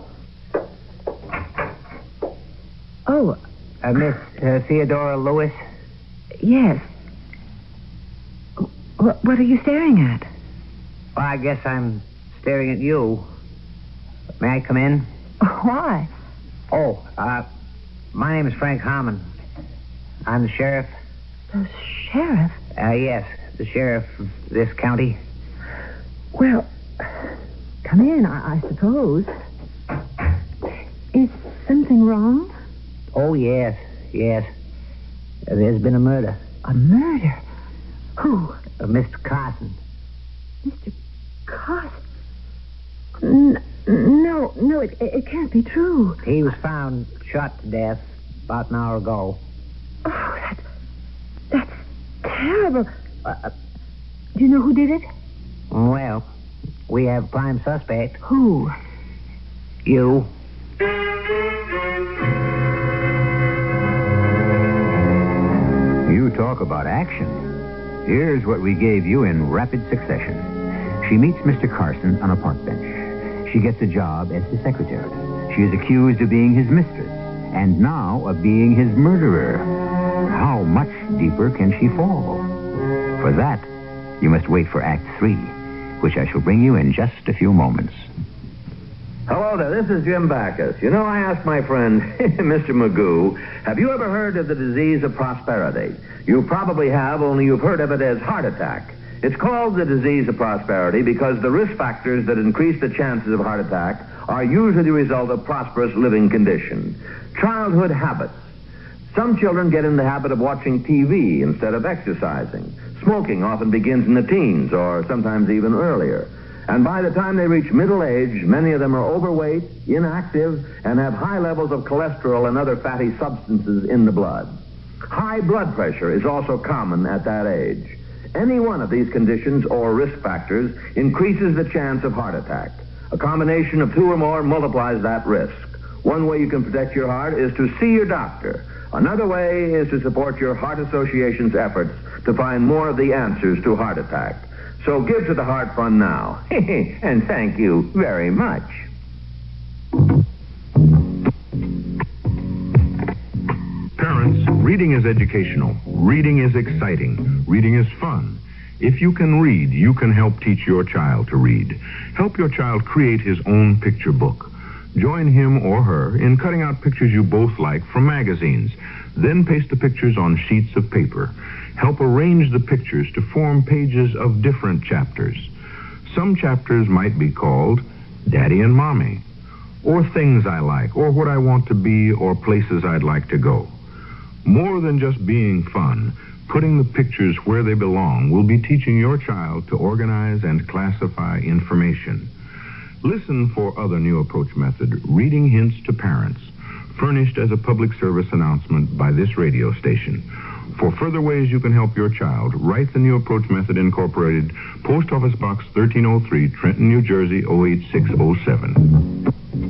Oh. Uh, Miss uh, Theodora Lewis? Yes. What, what are you staring at? Well, I guess I'm staring at you. May I come in? Why? Oh, uh, my name is Frank Harmon. I'm the sheriff. The sheriff? Uh, yes, the sheriff of this county. Well, come in, I, I suppose. Is something wrong? Oh, yes, yes. Uh, there's been a murder. A murder? Who? Uh, Mister Carson. Mister Carson? N- no, no, it, it can't be true. He was found shot to death about an hour ago. Oh, that's, that's terrible. Uh, do you know who did it? Well, we have a prime suspect. Who? You. You talk about action. Here's what we gave you in rapid succession. She meets Mister Carson on a park bench. She gets a job as his secretary. She is accused of being his mistress, and now of being his murderer. How much deeper can she fall? For that, you must wait for Act Three, which I shall bring you in just a few moments. Hello there, this is Jim Backus. You know, I asked my friend, Mister Magoo, have you ever heard of the disease of prosperity? You probably have, only you've heard of it as heart attack. It's called the disease of prosperity because the risk factors that increase the chances of heart attack are usually the result of prosperous living condition. Childhood habits. Some children get in the habit of watching T V instead of exercising. Smoking often begins in the teens or sometimes even earlier. And by the time they reach middle age, many of them are overweight, inactive, and have high levels of cholesterol and other fatty substances in the blood. High blood pressure is also common at that age. Any one of these conditions or risk factors increases the chance of heart attack. A combination of two or more multiplies that risk. One way you can protect your heart is to see your doctor. Another way is to support your Heart Association's efforts to find more of the answers to heart attack. So give to the Heart Fund now. And thank you very much. Parents, reading is educational. Reading is exciting. Reading is fun. If you can read, you can help teach your child to read. Help your child create his own picture book. Join him or her in cutting out pictures you both like from magazines. Then paste the pictures on sheets of paper. Help arrange the pictures to form pages of different chapters. Some chapters might be called Daddy and Mommy, or Things I Like, or What I Want to Be, or Places I'd Like to Go. More than just being fun, putting the pictures where they belong will be teaching your child to organize and classify information. Listen for other New Approach Method reading hints to parents, furnished as a public service announcement by this radio station. For further ways you can help your child, write the New Approach Method Incorporated, Post Office Box thirteen oh three, Trenton, New Jersey, oh eight six oh seven.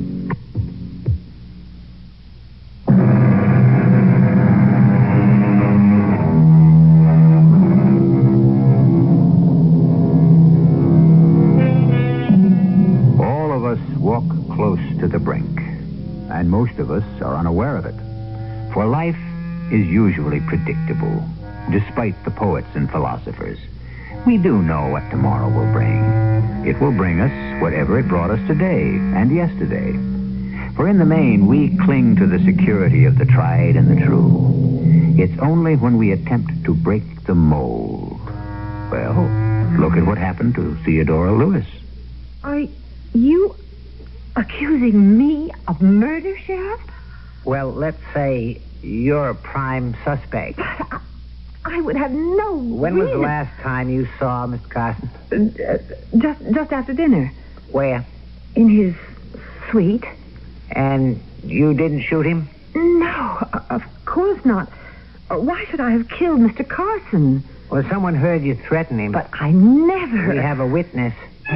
To the brink, and most of us are unaware of it. For life is usually predictable, despite the poets and philosophers. We do know what tomorrow will bring. It will bring us whatever it brought us today and yesterday. For in the main, we cling to the security of the tried and the true. It's only when we attempt to break the mold. Well, look at what happened to Theodora Lewis. Are you accusing me of murder, Sheriff? Well, let's say you're a prime suspect. I, I would have no When reason. was the last time you saw Mister Carson? Uh, just, just after dinner. Where? In his suite. And you didn't shoot him? No, of course not. Uh, Why should I have killed Mister Carson? Well, someone heard you threaten him. But I never... We have a witness.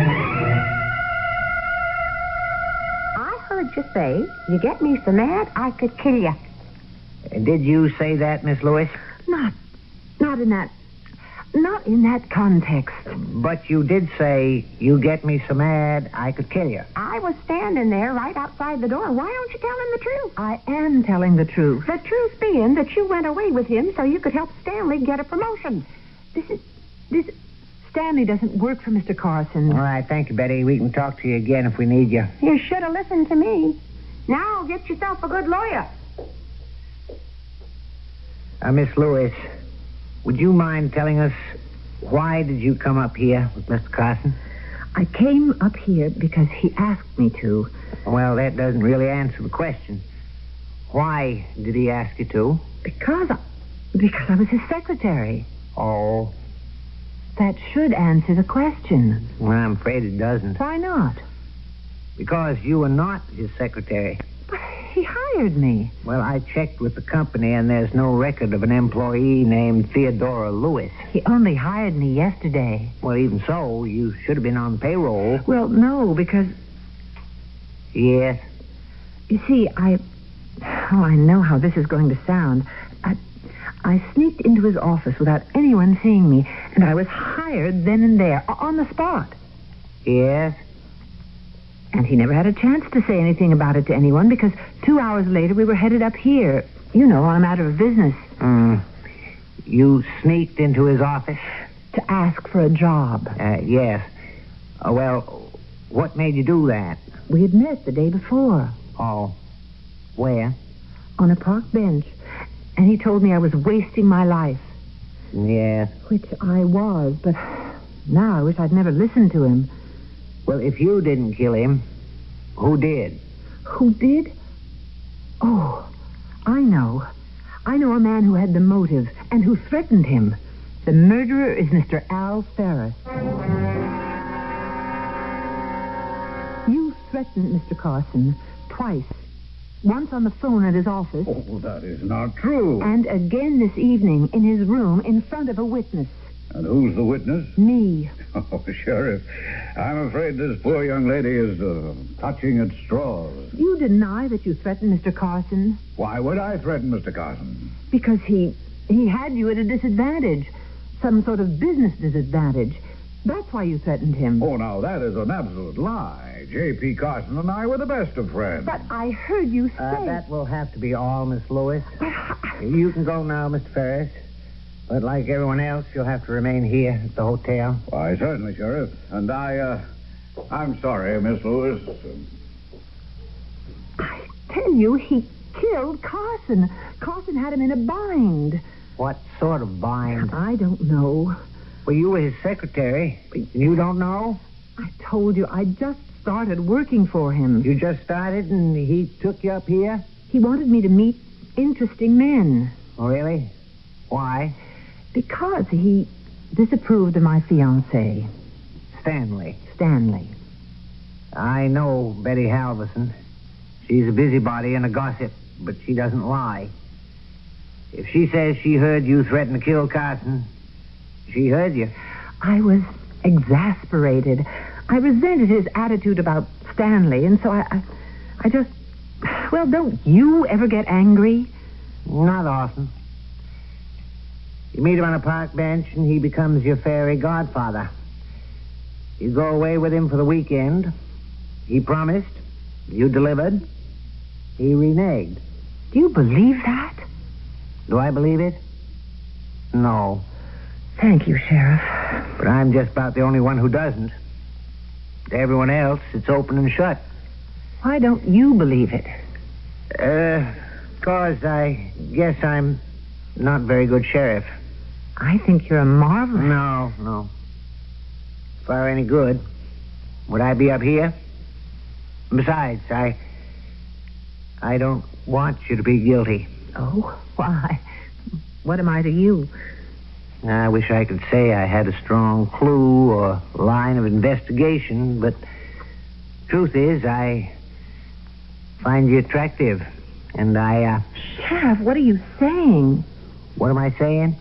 I heard you say, you get me so mad I could kill you. Did you say that, Miss Lewis? Not, not in that, not in that context. But you did say, you get me so mad I could kill you. I was standing there right outside the door. Why don't you tell him the truth? I am telling the truth. The truth being that you went away with him so you could help Stanley get a promotion. This is, this, Stanley doesn't work for Mister Carson. All right, thank you, Betty. We can talk to you again if we need you. You should have listened to me. Now get yourself a good lawyer. Uh, Miss Lewis, would you mind telling us why did you come up here with Mister Carson? I came up here because he asked me to. Well, that doesn't really answer the question. Why did he ask you to? Because I, because I was his secretary. Oh. That should answer the question. Well, I'm afraid it doesn't. Why not? Because you were not his secretary. But he hired me. Well, I checked with the company, and there's no record of an employee named Theodora Lewis. He only hired me yesterday. Well, even so, you should have been on payroll. Well, no, because... Yes? You see, I... Oh, I know how this is going to sound. I... I sneaked into his office without anyone seeing me, and I was hired then and there, on the spot. Yes? And he never had a chance to say anything about it to anyone, because two hours later we were headed up here, you know, on a matter of business. Mm. You sneaked into his office? To ask for a job. Uh, yes. Uh, well, what made you do that? We had met the day before. Oh. Where? On a park bench. And he told me I was wasting my life. Yes. Which I was, but now I wish I'd never listened to him. Well, if you didn't kill him, who did? Who did? Oh, I know. I know a man who had the motive and who threatened him. The murderer is Mister Al Ferris. You threatened Mister Carson twice. Once on the phone at his office. Oh, that is not true. And again this evening in his room in front of a witness. And who's the witness? Me. Oh, Sheriff, I'm afraid this poor young lady is uh, touching at straws. You deny that you threatened Mister Carson. Why would I threaten Mister Carson? Because he he had you at a disadvantage. Some sort of business disadvantage. That's why you threatened him. Oh, now, that is an absolute lie. J P. Carson and I were the best of friends. But I heard you say... Uh, that will have to be all, Miss Lewis. You can go now, Mister Ferris. But like everyone else, you'll have to remain here at the hotel. Why, certainly, Sheriff. And I, uh, I'm sorry, Miss Lewis. I tell you, he killed Carson. Carson had him in a bind. What sort of bind? I don't know. Well, you were his secretary. You don't know? I told you, I just started working for him. You just started and he took you up here? He wanted me to meet interesting men. Oh, really? Why? Because he disapproved of my fiancé. Stanley. Stanley. I know Betty Halverson. She's a busybody and a gossip, but she doesn't lie. If she says she heard you threaten to kill Carson, she heard you. I was exasperated. I resented his attitude about Stanley, and so I, I, I just... Well, don't you ever get angry? Not often. You meet him on a park bench, and he becomes your fairy godfather. You go away with him for the weekend. He promised. You delivered. He reneged. Do you believe that? Do I believe it? No. Thank you, Sheriff. But I'm just about the only one who doesn't. To everyone else, it's open and shut. Why don't you believe it? Uh, cause I guess I'm not very good sheriff. I think you're a marvelous... No, no. If I were any good, would I be up here? Besides, I... I don't want you to be guilty. Oh, why? What am I to you? I wish I could say I had a strong clue or line of investigation, but truth is, I find you attractive, and I, uh... Sheriff, what are you saying? What am I saying?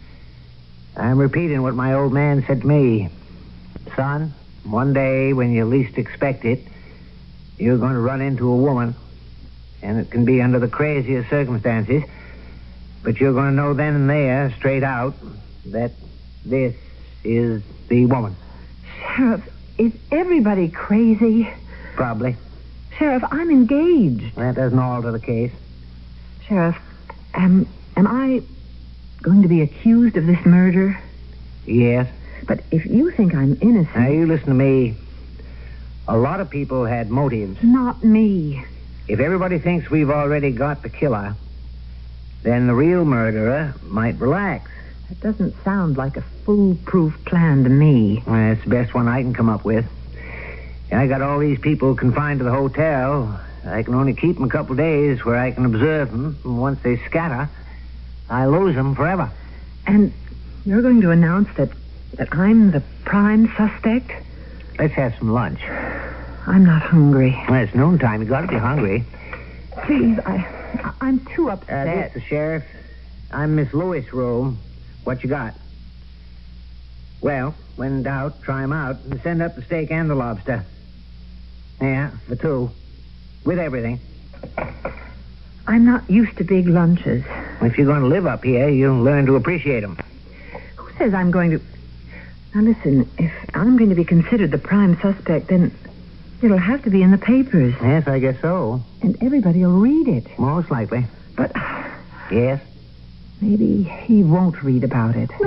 I'm repeating what my old man said to me. Son, one day when you least expect it, you're going to run into a woman, and it can be under the craziest circumstances, but you're going to know then and there, straight out, that this is the woman. Sheriff, is everybody crazy? Probably. Sheriff, I'm engaged. That doesn't alter the case. Sheriff, am, am I going to be accused of this murder? Yes. But if you think I'm innocent... Now, you listen to me. A lot of people had motives. Not me. If everybody thinks we've already got the killer, then the real murderer might relax. That doesn't sound like a foolproof plan to me. Well, it's the best one I can come up with. I got all these people confined to the hotel. I can only keep them a couple days where I can observe them. And once they scatter, I lose them forever. And you're going to announce that, that I'm the prime suspect? Let's have some lunch. I'm not hungry. Well, it's noontime. You got to be hungry. Please, I, I'm too upset. Uh, this is the sheriff. I'm Miss Lewis' room. What you got? Well, when in doubt, try 'em out and send up the steak and the lobster. Yeah, for two. With everything. I'm not used to big lunches. If you're going to live up here, you'll learn to appreciate them. Who says I'm going to... Now, listen, if I'm going to be considered the prime suspect, then it'll have to be in the papers. Yes, I guess so. And everybody will read it. Most likely. But... Yes? Maybe he won't read about it.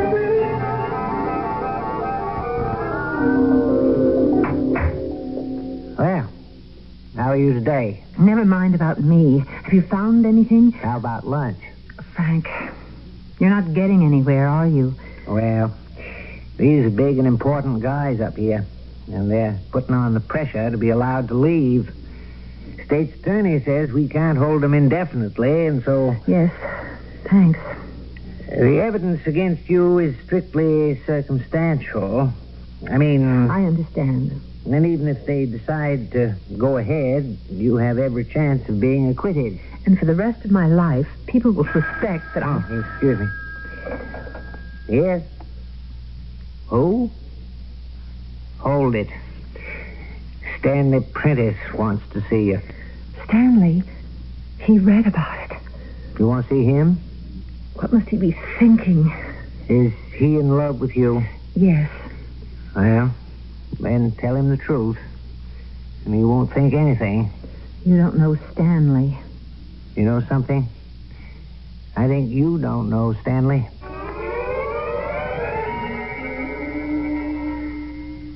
Well, how are you today? Never mind about me. Have you found anything? How about lunch? Frank, you're not getting anywhere, are you? Well, these are big and important guys up here, and they're putting on the pressure to be allowed to leave. State's attorney says we can't hold them indefinitely, and so... Yes, thanks. The evidence against you is strictly circumstantial. I mean... I understand. And even if they decide to go ahead, you have every chance of being acquitted. And for the rest of my life, people will suspect that oh, I'm... Excuse me. Yes? Who? Hold it. Stanley Prentice wants to see you. Stanley? He read about it. You want to see him? What must he be thinking? Is he in love with you? Yes. Well, then tell him the truth. And he won't think anything. You don't know Stanley. You know something? I think you don't know Stanley.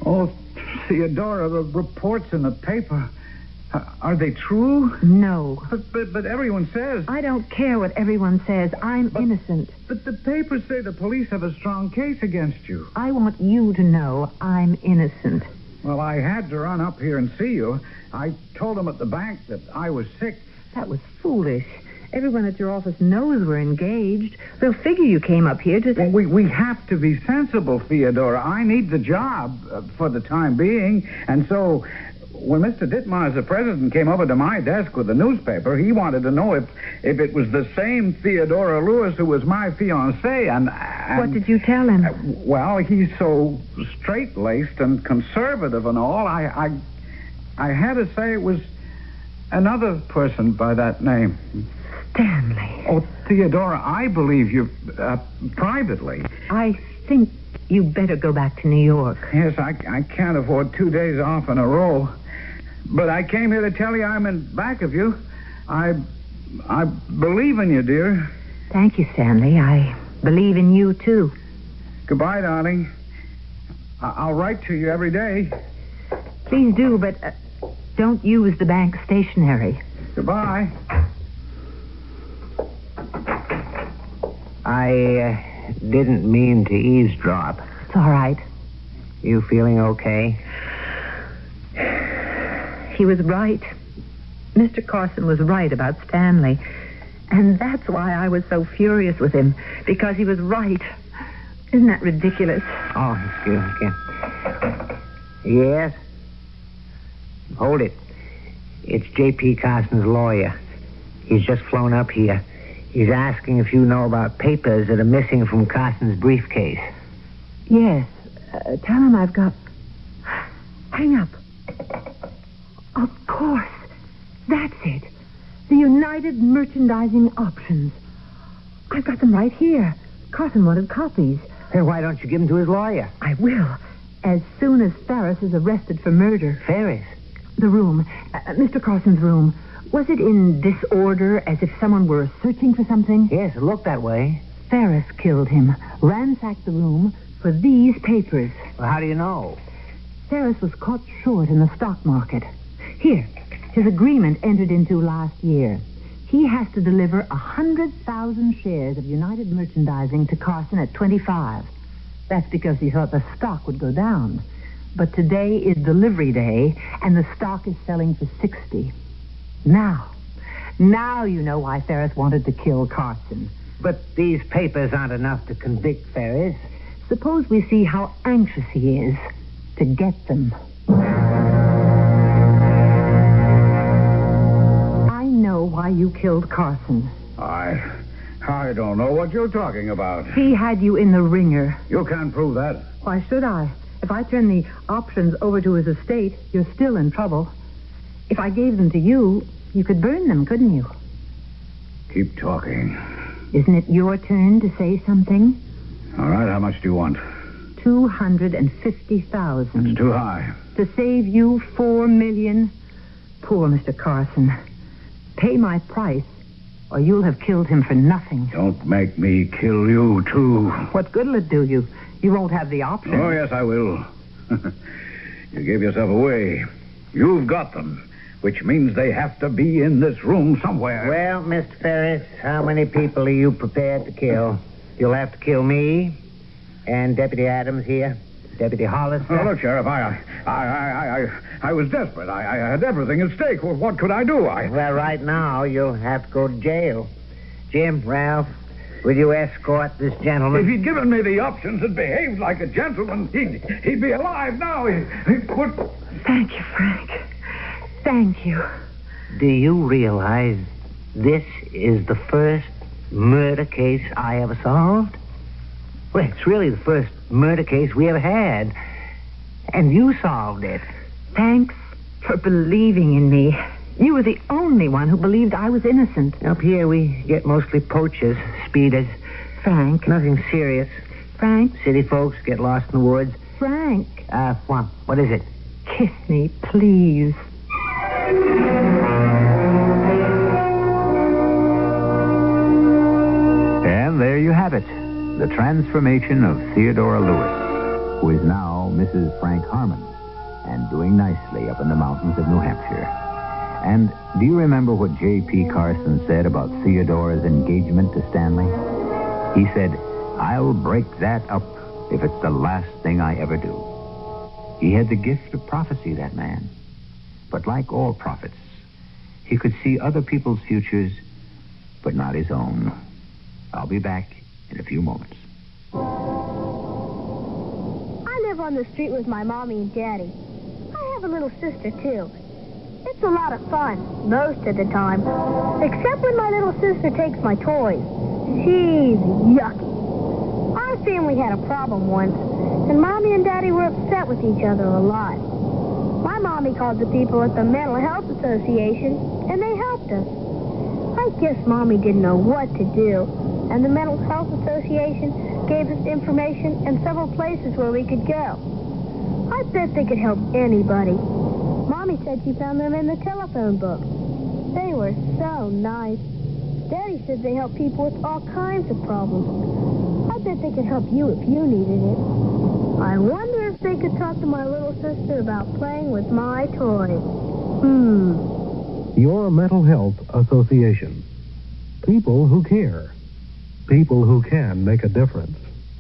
Oh, Theodora, the reports in the paper, uh, are they true? No. But, but, but everyone says... I don't care what everyone says. I'm but, innocent. But the papers say the police have a strong case against you. I want you to know I'm innocent. Well, I had to run up here and see you. I told them at the bank that I was sick. That was foolish. Everyone at your office knows we're engaged. They'll figure you came up here to... Well, we, we have to be sensible, Theodora. I need the job uh, for the time being. And so, when Mister Ditmars, the president, came over to my desk with the newspaper, he wanted to know if, if it was the same Theodora Lewis who was my fiancée. And, and what did you tell him? Uh, well, he's so straight-laced and conservative and all. I, I, I had to say it was another person by that name. Stanley. Oh, Theodora, I believe you uh, privately. I think you better go back to New York. Yes, I, I can't afford two days off in a row. But I came here to tell you I'm in back of you. I, I believe in you, dear. Thank you, Stanley. I believe in you, too. Goodbye, darling. I- I'll write to you every day. Please do, but uh, don't use the bank stationery. Goodbye. I uh, didn't mean to eavesdrop. It's all right. You feeling okay? He was right. Mister Carson was right about Stanley. And that's why I was so furious with him, because he was right. Isn't that ridiculous? Oh, excuse me. Yes? Hold it. It's J P. Carson's lawyer. He's just flown up here. He's asking if you know about papers that are missing from Carson's briefcase. Yes. Uh, tell him I've got... Hang up. Of course. That's it. The United Merchandising Options. I've got them right here. Carson wanted copies. Then why don't you give them to his lawyer? I will. As soon as Ferris is arrested for murder. Ferris? The room. Uh, Mister Carson's room. Was it in disorder, as if someone were searching for something? Yes, it looked that way. Ferris killed him, ransacked the room for these papers. Well, how do you know? Ferris was caught short in the stock market. Here, his agreement entered into last year. He has to deliver one hundred thousand shares of United Merchandising to Carson at twenty-five. That's because he thought the stock would go down. But today is delivery day, and the stock is selling for sixty. Now, now you know why Ferris wanted to kill Carson. But these papers aren't enough to convict Ferris. Suppose we see how anxious he is to get them. I know why you killed Carson. I... I don't know what you're talking about. He had you in the ringer. You can't prove that. Why should I? If I turn the options over to his estate, you're still in trouble. If I gave them to you, you could burn them, couldn't you? Keep talking. Isn't it your turn to say something? All right, how much do you want? Two hundred and fifty thousand. It's too high. To save you four million? Poor Mister Carson. Pay my price, or you'll have killed him for nothing. Don't make me kill you, too. What good'll it do you? You won't have the option. Oh, yes, I will. You gave yourself away. You've got them, which means they have to be in this room somewhere. Well, Mister Ferris, how many people are you prepared to kill? You'll have to kill me and Deputy Adams here, Deputy Hollister. Oh, look, Sheriff, I, I, I, I, I was desperate. I, I had everything at stake. Well, what could I do? I... Well, right now, you'll have to go to jail. Jim, Ralph, will you escort this gentleman? If he'd given me the options and behaved like a gentleman, he'd, he'd be alive now. He, he would... Thank you, Frank. Thank you. Do you realize this is the first murder case I ever solved? Well, it's really the first murder case we ever had. And you solved it. Thanks for believing in me. You were the only one who believed I was innocent. Up here, we get mostly poachers, speeders. Frank. Nothing serious. Frank. City folks get lost in the woods. Frank. Uh, what? What is it? Kiss me, please. And there you have it. The transformation of Theodora Lewis, who is now Missus Frank Harmon, and doing nicely up in the mountains of New Hampshire. And do you remember what J P. Carson said about Theodora's engagement to Stanley? He said, "I'll break that up if it's the last thing I ever do." He had the gift of prophecy, that man. But like all prophets, he could see other people's futures, but not his own. I'll be back in a few moments. I live on the street with my mommy and daddy. I have a little sister, too. It's a lot of fun, most of the time. Except when my little sister takes my toys. She's yucky. Our family had a problem once, and Mommy and Daddy were upset with each other a lot. My mommy called the people at the Mental Health Association, and they helped us. I guess Mommy didn't know what to do, and the Mental Health Association gave us information and several places where we could go. I bet they could help anybody. Mommy said she found them in the telephone book. They were so nice. Daddy said they help people with all kinds of problems. I bet they could help you if you needed it. I wonder if they could talk to my little sister about playing with my toys. Hmm. Your Mental Health Association. People who care. People who can make a difference.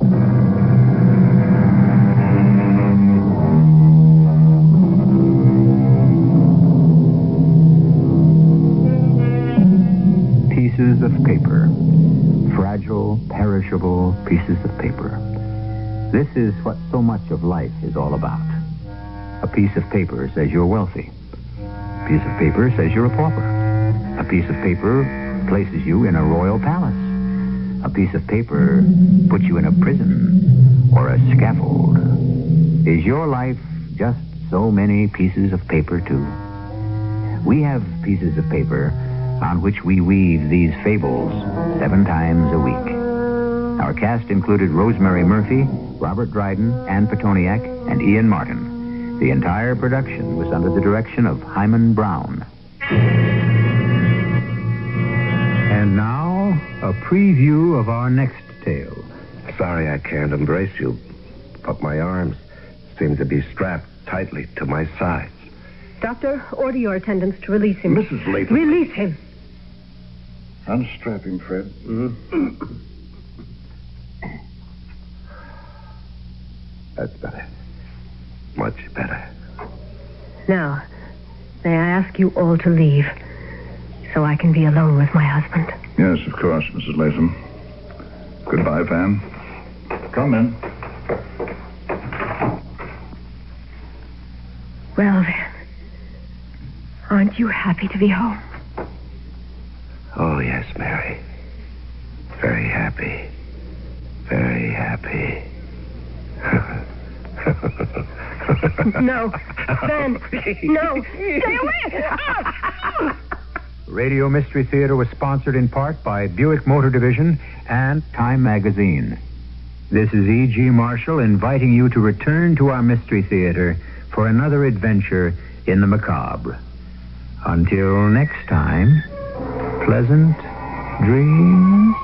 Pieces of paper. Fragile, perishable pieces of paper. This is what so much of life is all about. A piece of paper says you're wealthy. A piece of paper says you're a pauper. A piece of paper places you in a royal palace. A piece of paper puts you in a prison or a scaffold. Is your life just so many pieces of paper, too? We have pieces of paper on which we weave these fables seven times a week. Our cast included Rosemary Murphy, Robert Dryden, Ann Petoniak, and Ian Martin. The entire production was under the direction of Hyman Brown. And now, a preview of our next tale. Sorry I can't embrace you, but my arms seem to be strapped tightly to my sides. Doctor, order your attendants to release him. Missus Latham. Release him. Unstrap him, Fred. Mm-hmm. That's better. Much better. Now, may I ask you all to leave so I can be alone with my husband? Yes, of course, Missus Latham. Goodbye, Van. Come in. Well, then, aren't you happy to be home? Oh, yes, Mary. Very happy. Very happy. No. Ben. No. Stay away. Radio Mystery Theater was sponsored in part by Buick Motor Division and Time Magazine. This is E G. Marshall inviting you to return to our Mystery Theater for another adventure in the macabre. Until next time, pleasant dreams.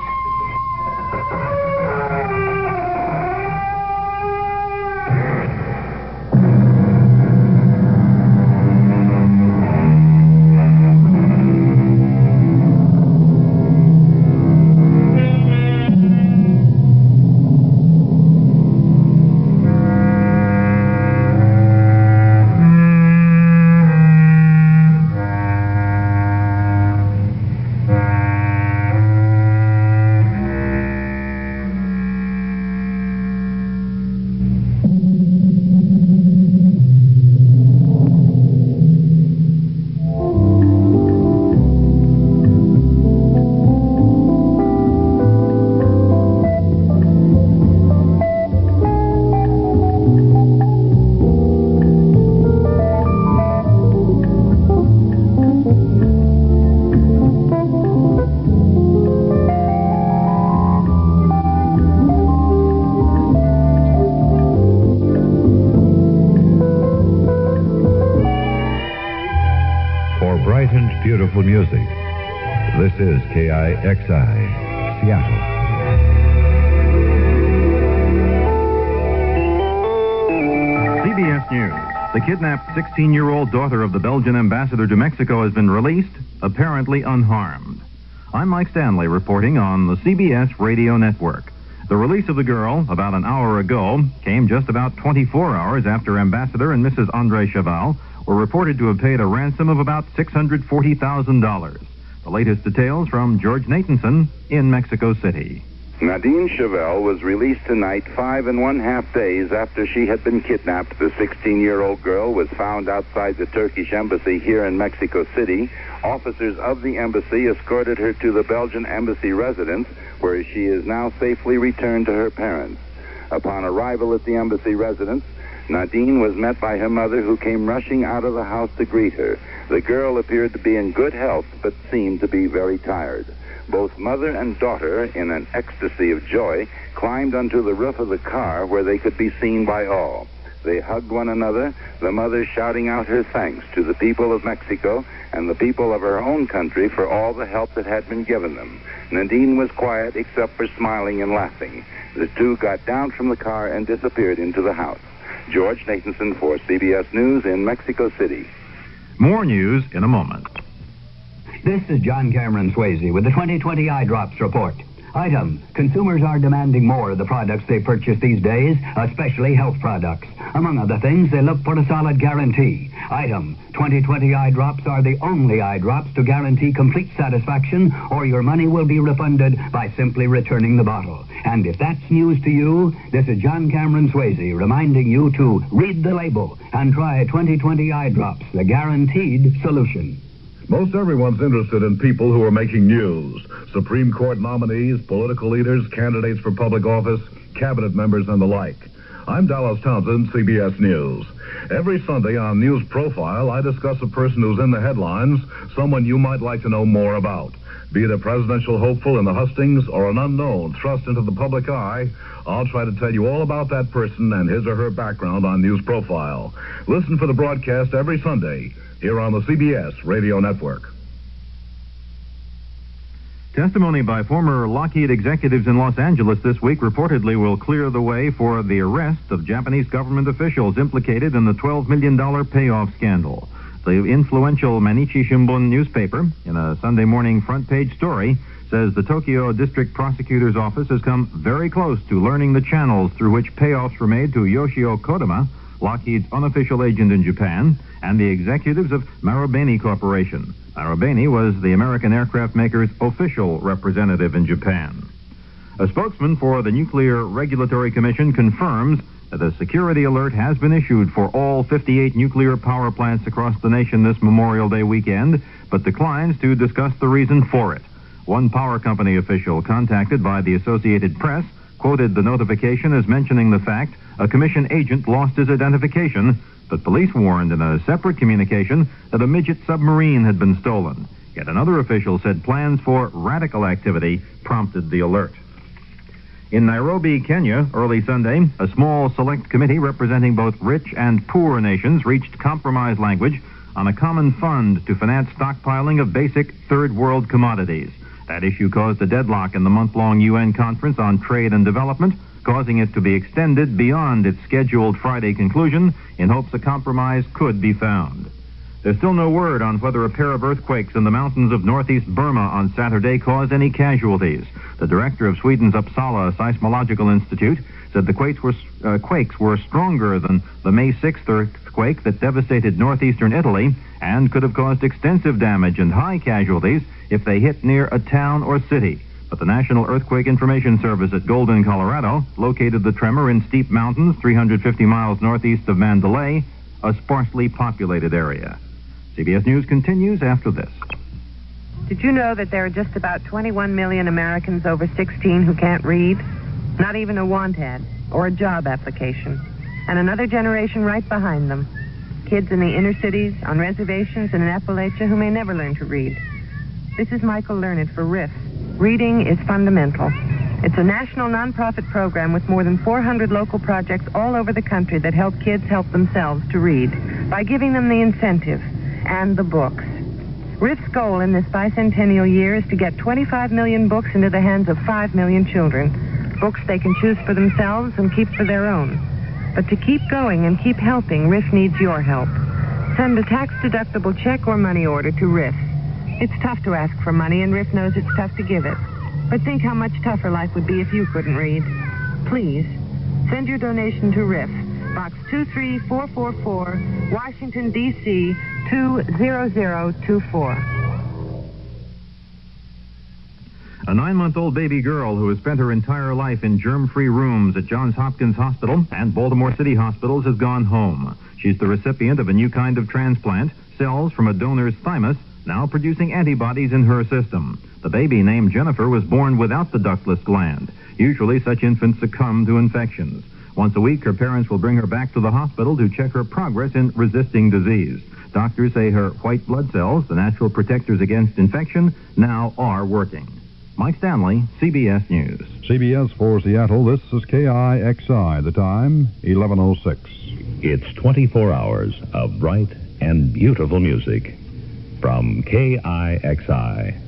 Beautiful music. This is K I X I, Seattle. News. The kidnapped sixteen-year-old daughter of the Belgian ambassador to Mexico has been released, apparently unharmed. I'm Mike Stanley reporting on the C B S Radio Network. The release of the girl, about an hour ago, came just about twenty-four hours after Ambassador and Missus Andre Cheval were reported to have paid a ransom of about six hundred forty thousand dollars. The latest details from George Nathanson in Mexico City. Nadine Cheval was released tonight five and one half days after she had been kidnapped. The sixteen-year-old girl was found outside the Turkish embassy here in Mexico City. Officers of the embassy escorted her to the Belgian embassy residence, where she is now safely returned to her parents. Upon arrival at the embassy residence, Nadine was met by her mother, who came rushing out of the house to greet her. The girl appeared to be in good health, but seemed to be very tired. Both mother and daughter, in an ecstasy of joy, climbed onto the roof of the car where they could be seen by all. They hugged one another, the mother shouting out her thanks to the people of Mexico and the people of her own country for all the help that had been given them. Nadine was quiet except for smiling and laughing. The two got down from the car and disappeared into the house. George Nathanson for C B S News in Mexico City. More news in a moment. This is John Cameron Swayze with the twenty twenty Eye Drops Report. Item, consumers are demanding more of the products they purchase these days, especially health products. Among other things, they look for a solid guarantee. Item, twenty twenty Eye Drops are the only eye drops to guarantee complete satisfaction, or your money will be refunded by simply returning the bottle. And if that's news to you, this is John Cameron Swayze reminding you to read the label and try twenty twenty Eye Drops, the guaranteed solution. Most everyone's interested in people who are making news. Supreme Court nominees, political leaders, candidates for public office, cabinet members, and the like. I'm Dallas Townsend, C B S News. Every Sunday on News Profile, I discuss a person who's in the headlines, someone you might like to know more about. Be it a presidential hopeful in the hustings or an unknown thrust into the public eye, I'll try to tell you all about that person and his or her background on News Profile. Listen for the broadcast every Sunday here on the C B S Radio Network. Testimony by former Lockheed executives in Los Angeles this week reportedly will clear the way for the arrest of Japanese government officials implicated in the twelve million dollars payoff scandal. The influential Mainichi Shimbun newspaper, in a Sunday morning front page story, says the Tokyo District Prosecutor's Office has come very close to learning the channels through which payoffs were made to Yoshio Kodama, Lockheed's unofficial agent in Japan, and the executives of Marubeni Corporation. Marubeni was the American aircraft maker's official representative in Japan. A spokesman for the Nuclear Regulatory Commission confirms that a security alert has been issued for all fifty-eight nuclear power plants across the nation this Memorial Day weekend, but declines to discuss the reason for it. One power company official contacted by the Associated Press quoted the notification as mentioning the fact a commission agent lost his identification, but police warned in a separate communication that a midget submarine had been stolen. Yet another official said plans for radical activity prompted the alert. In Nairobi, Kenya, early Sunday, a small select committee representing both rich and poor nations reached compromise language on a common fund to finance stockpiling of basic third world commodities. That issue caused a deadlock in the month-long U N conference on trade and development, causing it to be extended beyond its scheduled Friday conclusion in hopes a compromise could be found. There's still no word on whether a pair of earthquakes in the mountains of northeast Burma on Saturday caused any casualties. The director of Sweden's Uppsala Seismological Institute said the quakes were, uh, quakes were stronger than the May sixth earthquake that devastated northeastern Italy and could have caused extensive damage and high casualties if they hit near a town or city. But the National Earthquake Information Service at Golden, Colorado, located the tremor in steep mountains three hundred fifty miles northeast of Mandalay, a sparsely populated area. C B S News continues after this. Did you know that there are just about twenty-one million Americans over sixteen who can't read? Not even a want ad or a job application. And another generation right behind them. Kids in the inner cities, on reservations, and in Appalachia who may never learn to read. This is Michael Learned for R I F. Reading is fundamental. It's a national nonprofit program with more than four hundred local projects all over the country that help kids help themselves to read by giving them the incentive and the books. R I F's goal in this bicentennial year is to get twenty-five million books into the hands of five million children. Books they can choose for themselves and keep for their own. But to keep going and keep helping, R I F needs your help. Send a tax-deductible check or money order to R I F. It's tough to ask for money, and R I F knows it's tough to give it. But think how much tougher life would be if you couldn't read. Please, send your donation to R I F. Box two three four four four, Washington, D C two zero zero two four. A nine-month-old baby girl who has spent her entire life in germ-free rooms at Johns Hopkins Hospital and Baltimore City hospitals has gone home. She's the recipient of a new kind of transplant, cells from a donor's thymus, now producing antibodies in her system. The baby, named Jennifer, was born without the ductless gland. Usually, such infants succumb to infections. Once a week, her parents will bring her back to the hospital to check her progress in resisting disease. Doctors say her white blood cells, the natural protectors against infection, now are working. Mike Stanley, C B S News. C B S for Seattle, this is K I X I. The time, eleven oh six. It's twenty-four hours of bright and beautiful music from K I X I.